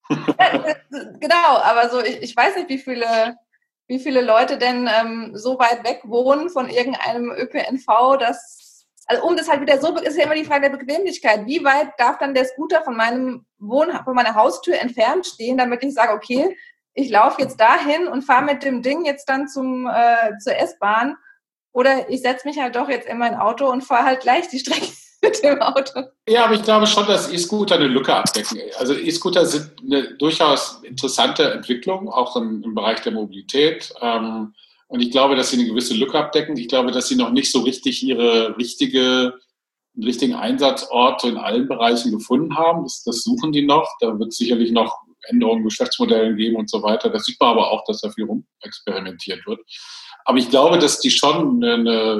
Genau, aber so, ich weiß nicht, wie viele Leute denn so weit weg wohnen von irgendeinem ÖPNV, dass also um das halt wieder so, ist ja immer die Frage der Bequemlichkeit. Wie weit darf dann der Scooter von meiner Haustür entfernt stehen, damit ich sage, okay, ich laufe jetzt dahin und fahre mit dem Ding jetzt dann zur S-Bahn oder ich setze mich halt doch jetzt in mein Auto und fahre halt gleich die Strecke mit dem Auto. Ja, aber ich glaube schon, dass E-Scooter eine Lücke abdecken. Also E-Scooter sind eine durchaus interessante Entwicklung, auch im Bereich der Mobilität. Und ich glaube, dass sie eine gewisse Lücke abdecken. Ich glaube, dass sie noch nicht so richtig ihren richtigen Einsatzort in allen Bereichen gefunden haben. Das suchen die noch. Da wird es sicherlich noch Änderungen, Geschäftsmodellen geben und so weiter. Das sieht man aber auch, dass da viel rumexperimentiert wird. Aber ich glaube, dass die schon in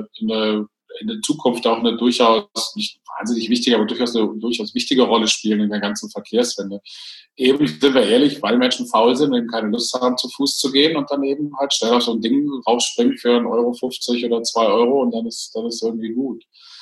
der Zukunft auch eine durchaus, nicht wahnsinnig wichtige, aber durchaus eine durchaus wichtige Rolle spielen in der ganzen Verkehrswende. Eben, sind wir ehrlich, weil Menschen faul sind, eben keine Lust haben, zu Fuß zu gehen und dann eben halt schnell auf so ein Ding rausspringen für 1,50 € oder 2 € und dann ist irgendwie gut.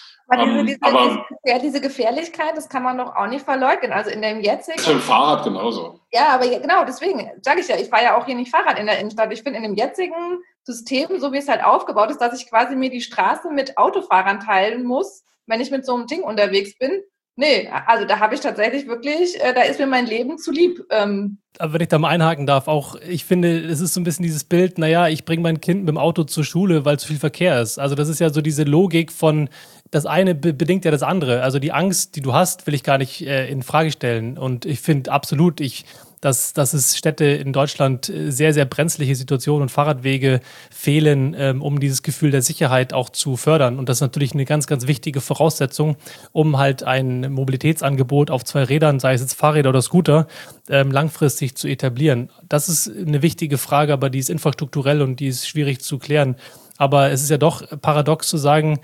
Aber diese Gefährlichkeit, das kann man doch auch nicht verleugnen. Also in dem jetzigen... Das ist mit dem Fahrrad genauso. Ja, aber genau, deswegen sage ich ja, ich fahre ja auch hier nicht Fahrrad in der Innenstadt. Ich finde in dem jetzigen System, so wie es halt aufgebaut ist, dass ich quasi mir die Straße mit Autofahrern teilen muss, wenn ich mit so einem Ding unterwegs bin. Nee, also da habe ich tatsächlich wirklich, da ist mir mein Leben zu lieb. Aber wenn ich da mal einhaken darf, auch ich finde, es ist so ein bisschen dieses Bild, naja, ich bringe mein Kind mit dem Auto zur Schule, weil zu viel Verkehr ist. Also das ist ja so diese Logik von, das eine bedingt ja das andere. Also die Angst, die du hast, will ich gar nicht in Frage stellen. Und ich finde absolut, dass es Städte in Deutschland sehr, sehr brenzliche Situationen und Fahrradwege fehlen, um dieses Gefühl der Sicherheit auch zu fördern. Und das ist natürlich eine ganz, ganz wichtige Voraussetzung, um halt ein Mobilitätsangebot auf 2 Rädern, sei es jetzt Fahrräder oder Scooter, langfristig zu etablieren. Das ist eine wichtige Frage, aber die ist infrastrukturell und die ist schwierig zu klären. Aber es ist ja doch paradox zu sagen,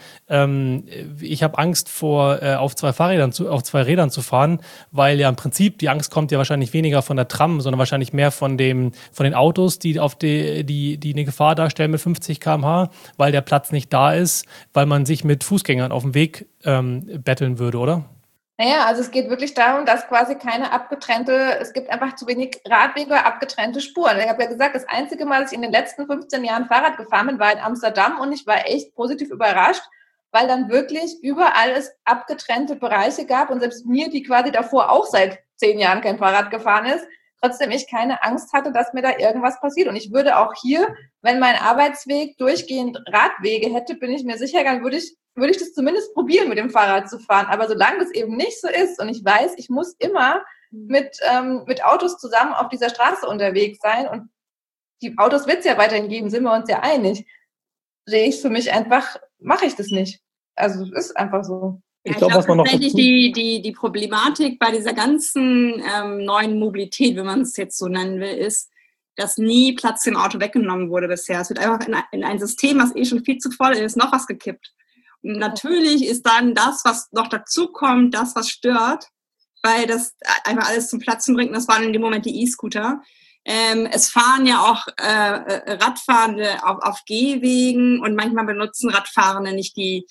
ich habe Angst auf 2 Rädern zu fahren, weil ja im Prinzip die Angst kommt ja wahrscheinlich weniger von der Tram, sondern wahrscheinlich mehr von den Autos, die eine Gefahr darstellen mit 50 km/h, weil der Platz nicht da ist, weil man sich mit Fußgängern auf dem Weg betteln würde, oder? Naja, also es geht wirklich darum, dass quasi es gibt einfach zu wenig Radwege, abgetrennte Spuren. Ich habe ja gesagt, das einzige Mal, dass ich in den letzten 15 Jahren Fahrrad gefahren bin, war in Amsterdam und ich war echt positiv überrascht, weil dann wirklich überall es abgetrennte Bereiche gab und selbst mir, die quasi davor auch seit 10 Jahren kein Fahrrad gefahren ist, trotzdem ich keine Angst hatte, dass mir da irgendwas passiert. Und ich würde auch hier, wenn mein Arbeitsweg durchgehend Radwege hätte, bin ich mir sicher, dann würde ich das zumindest probieren, mit dem Fahrrad zu fahren. Aber solange das eben nicht so ist und ich weiß, ich muss immer mit Autos zusammen auf dieser Straße unterwegs sein und die Autos wird es ja weiterhin geben, sind wir uns ja einig, sehe ich für mich einfach, mache ich das nicht. Also es ist einfach so. Ja, ich glaube, tatsächlich die Problematik bei dieser ganzen neuen Mobilität, wenn man es jetzt so nennen will, ist, dass nie Platz im Auto weggenommen wurde bisher. Es wird einfach in ein System, was schon viel zu voll ist, noch was gekippt. Und natürlich ist dann das, was noch dazu kommt, das, was stört, weil das einfach alles zum Platzen bringt. Und das waren in dem Moment die E-Scooter. Es fahren ja auch Radfahrende auf Gehwegen und manchmal benutzen Radfahrende nicht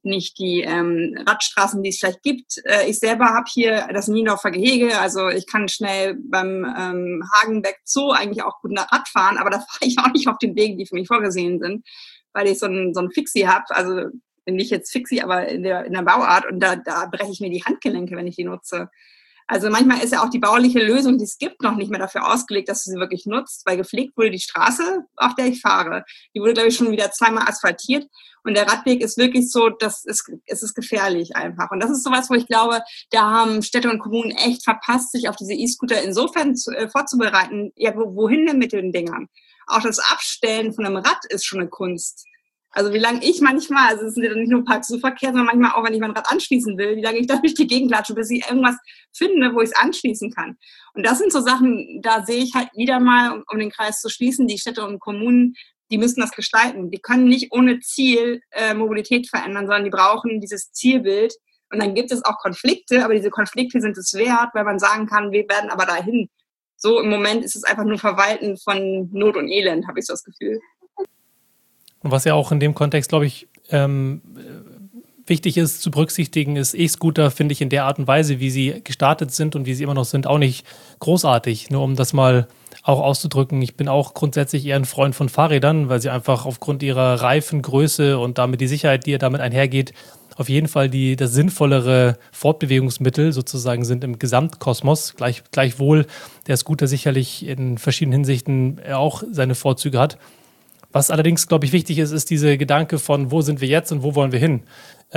nicht die Radstraßen, die es vielleicht gibt. Ich selber habe hier das Niendorfer Gehege, also ich kann schnell beim Hagenbeck Zoo eigentlich auch gut Rad fahren, aber da fahre ich auch nicht auf den Wegen, die für mich vorgesehen sind, weil ich so ein Fixie habe, also nicht jetzt Fixie, aber in der Bauart, und da breche ich mir die Handgelenke, wenn ich die nutze. Also manchmal ist ja auch die bauliche Lösung, die es gibt, noch nicht mehr dafür ausgelegt, dass du sie wirklich nutzt, weil gepflegt wurde die Straße, auf der ich fahre. Die wurde, glaube ich, schon wieder 2-mal asphaltiert. Und der Radweg ist wirklich so, es ist gefährlich einfach. Und das ist sowas, wo ich glaube, da haben Städte und Kommunen echt verpasst, sich auf diese E-Scooter insofern vorzubereiten. Ja, wohin denn mit den Dingern? Auch das Abstellen von einem Rad ist schon eine Kunst. Also wie lange ich manchmal, also es sind ja nicht nur Park-Verkehr, sondern manchmal auch, wenn ich mein Rad anschließen will, wie lange ich da durch die Gegend latsche, bis ich irgendwas finde, wo ich es anschließen kann. Und das sind so Sachen, da sehe ich halt wieder mal, um den Kreis zu schließen, die Städte und Kommunen, die müssen das gestalten. Die können nicht ohne Ziel Mobilität verändern, sondern die brauchen dieses Zielbild. Und dann gibt es auch Konflikte, aber diese Konflikte sind es wert, weil man sagen kann, wir werden aber dahin. So im Moment ist es einfach nur Verwalten von Not und Elend, habe ich so das Gefühl. Und was ja auch in dem Kontext, glaube ich, wichtig ist zu berücksichtigen, ist E-Scooter, finde ich, in der Art und Weise, wie sie gestartet sind und wie sie immer noch sind, auch nicht großartig. Nur um das mal auch auszudrücken, ich bin auch grundsätzlich eher ein Freund von Fahrrädern, weil sie einfach aufgrund ihrer Reifengröße und damit die Sicherheit, die damit einhergeht, auf jeden Fall das sinnvollere Fortbewegungsmittel sozusagen sind im Gesamtkosmos. Gleichwohl der Scooter sicherlich in verschiedenen Hinsichten auch seine Vorzüge hat. Was allerdings, glaube ich, wichtig ist, ist dieser Gedanke von, wo sind wir jetzt und wo wollen wir hin?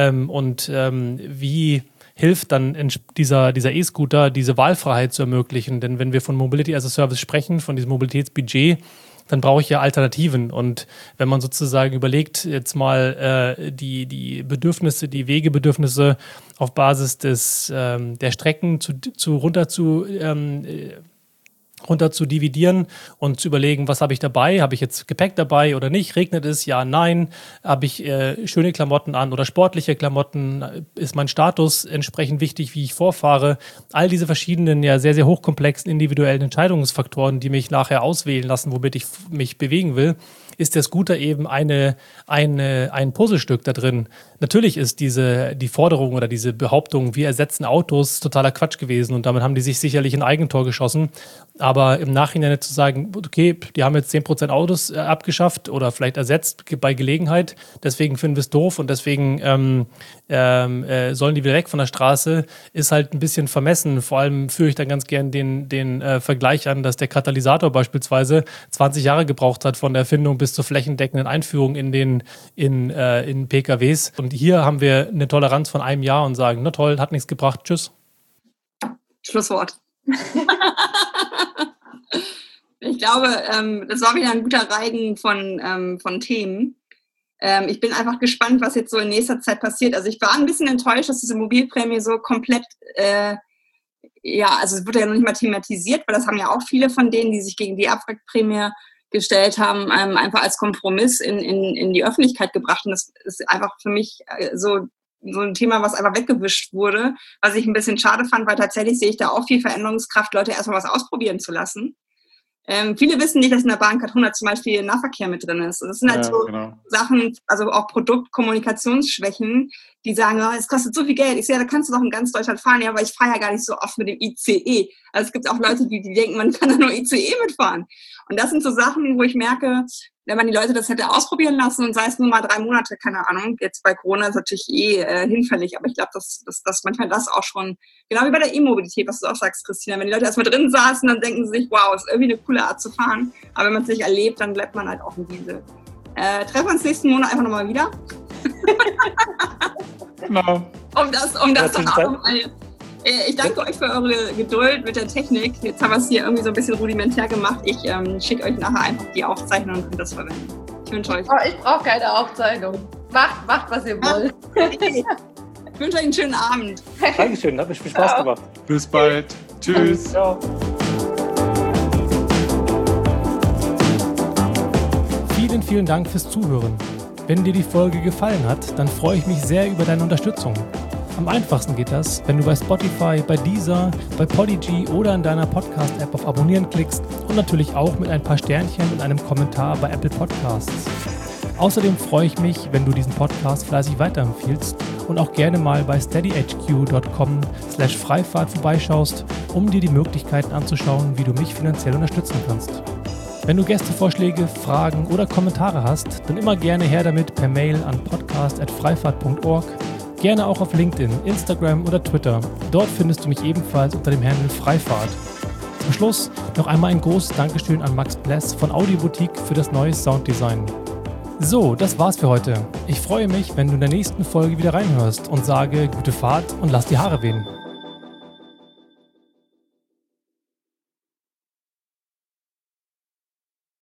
Wie hilft dann dieser E-Scooter, diese Wahlfreiheit zu ermöglichen? Denn wenn wir von Mobility as a Service sprechen, von diesem Mobilitätsbudget, dann brauche ich ja Alternativen. Und wenn man sozusagen überlegt, jetzt mal die Bedürfnisse, die Wegebedürfnisse auf Basis der Strecken runter zu dividieren und zu überlegen, was habe ich dabei? Habe ich jetzt Gepäck dabei oder nicht? Regnet es? Ja, nein. Habe ich schöne Klamotten an oder sportliche Klamotten? Ist mein Status entsprechend wichtig, wie ich vorfahre? All diese verschiedenen, ja sehr, sehr hochkomplexen individuellen Entscheidungsfaktoren, die mich nachher auswählen lassen, womit ich mich bewegen will, ist der Scooter eben ein Puzzlestück da drin. Natürlich ist die Forderung oder diese Behauptung, wir ersetzen Autos, totaler Quatsch gewesen und damit haben die sich sicherlich ein Eigentor geschossen. Aber im Nachhinein zu sagen, okay, die haben jetzt 10% Autos abgeschafft oder vielleicht ersetzt bei Gelegenheit, deswegen finden wir es doof und deswegen sollen die wieder weg von der Straße, ist halt ein bisschen vermessen. Vor allem führe ich dann ganz gern den Vergleich an, dass der Katalysator beispielsweise 20 Jahre gebraucht hat von der Erfindung bis zur flächendeckenden Einführung in PKWs. Und hier haben wir eine Toleranz von einem Jahr und sagen, na toll, hat nichts gebracht, tschüss. Schlusswort. Ich glaube, das war wieder ein guter Reigen von Themen. Ich bin einfach gespannt, was jetzt so in nächster Zeit passiert. Also ich war ein bisschen enttäuscht, dass diese Mobilprämie so komplett, also es wurde ja noch nicht mal thematisiert, weil das haben ja auch viele von denen, die sich gegen die Abwrackprämie gestellt haben, einfach als Kompromiss in die Öffentlichkeit gebracht. Und das ist einfach für mich so ein Thema, was einfach weggewischt wurde, was ich ein bisschen schade fand, weil tatsächlich sehe ich da auch viel Veränderungskraft, Leute erstmal was ausprobieren zu lassen. Viele wissen nicht, dass in der Bahncard 100 zum Beispiel Nahverkehr mit drin ist. Das sind halt Sachen, also auch Produktkommunikationsschwächen, die sagen, oh, es kostet so viel Geld. Ich sehe, da kannst du doch in ganz Deutschland fahren, ja, aber ich fahre ja gar nicht so oft mit dem ICE. Also es gibt auch Leute, die denken, man kann da nur ICE mitfahren. Und das sind so Sachen, wo ich merke, wenn man die Leute das hätte ausprobieren lassen und sei es nur mal 3 Monate, keine Ahnung, jetzt bei Corona ist natürlich hinfällig, aber ich glaube, dass manchmal das auch schon, genau wie bei der E-Mobilität, was du auch sagst, Christina, wenn die Leute erstmal drin saßen, dann denken sie sich, wow, ist irgendwie eine coole Art zu fahren, aber wenn man es nicht erlebt, dann bleibt man halt auch in Diesel. Treffen wir uns nächsten Monat einfach nochmal wieder. Genau. Um das dann auch nochmal... Ich danke euch für eure Geduld mit der Technik. Jetzt haben wir es hier irgendwie so ein bisschen rudimentär gemacht. Ich schicke euch nachher einfach die Aufzeichnung und könnt das verwenden. Ich wünsche euch... Ich brauche keine Aufzeichnung. Macht, was ihr wollt. Okay. Ich wünsche euch einen schönen Abend. Dankeschön, hat mir viel Spaß gemacht. Bis bald. Tschüss. Ciao. Vielen, vielen Dank fürs Zuhören. Wenn dir die Folge gefallen hat, dann freue ich mich sehr über deine Unterstützung. Am einfachsten geht das, wenn du bei Spotify, bei Deezer, bei Podigy oder in deiner Podcast-App auf Abonnieren klickst und natürlich auch mit ein paar Sternchen und einem Kommentar bei Apple Podcasts. Außerdem freue ich mich, wenn du diesen Podcast fleißig weiterempfiehlst und auch gerne mal bei steadyhq.com/Freifahrt vorbeischaust, um dir die Möglichkeiten anzuschauen, wie du mich finanziell unterstützen kannst. Wenn du Gästevorschläge, Fragen oder Kommentare hast, dann immer gerne her damit per Mail an podcast@freifahrt.org, gerne auch auf LinkedIn, Instagram oder Twitter. Dort findest du mich ebenfalls unter dem Handle Freifahrt. Zum Schluss noch einmal ein großes Dankeschön an Max Bless von Audioboutique für das neue Sounddesign. So, das war's für heute. Ich freue mich, wenn du in der nächsten Folge wieder reinhörst und sage gute Fahrt und lass die Haare wehen.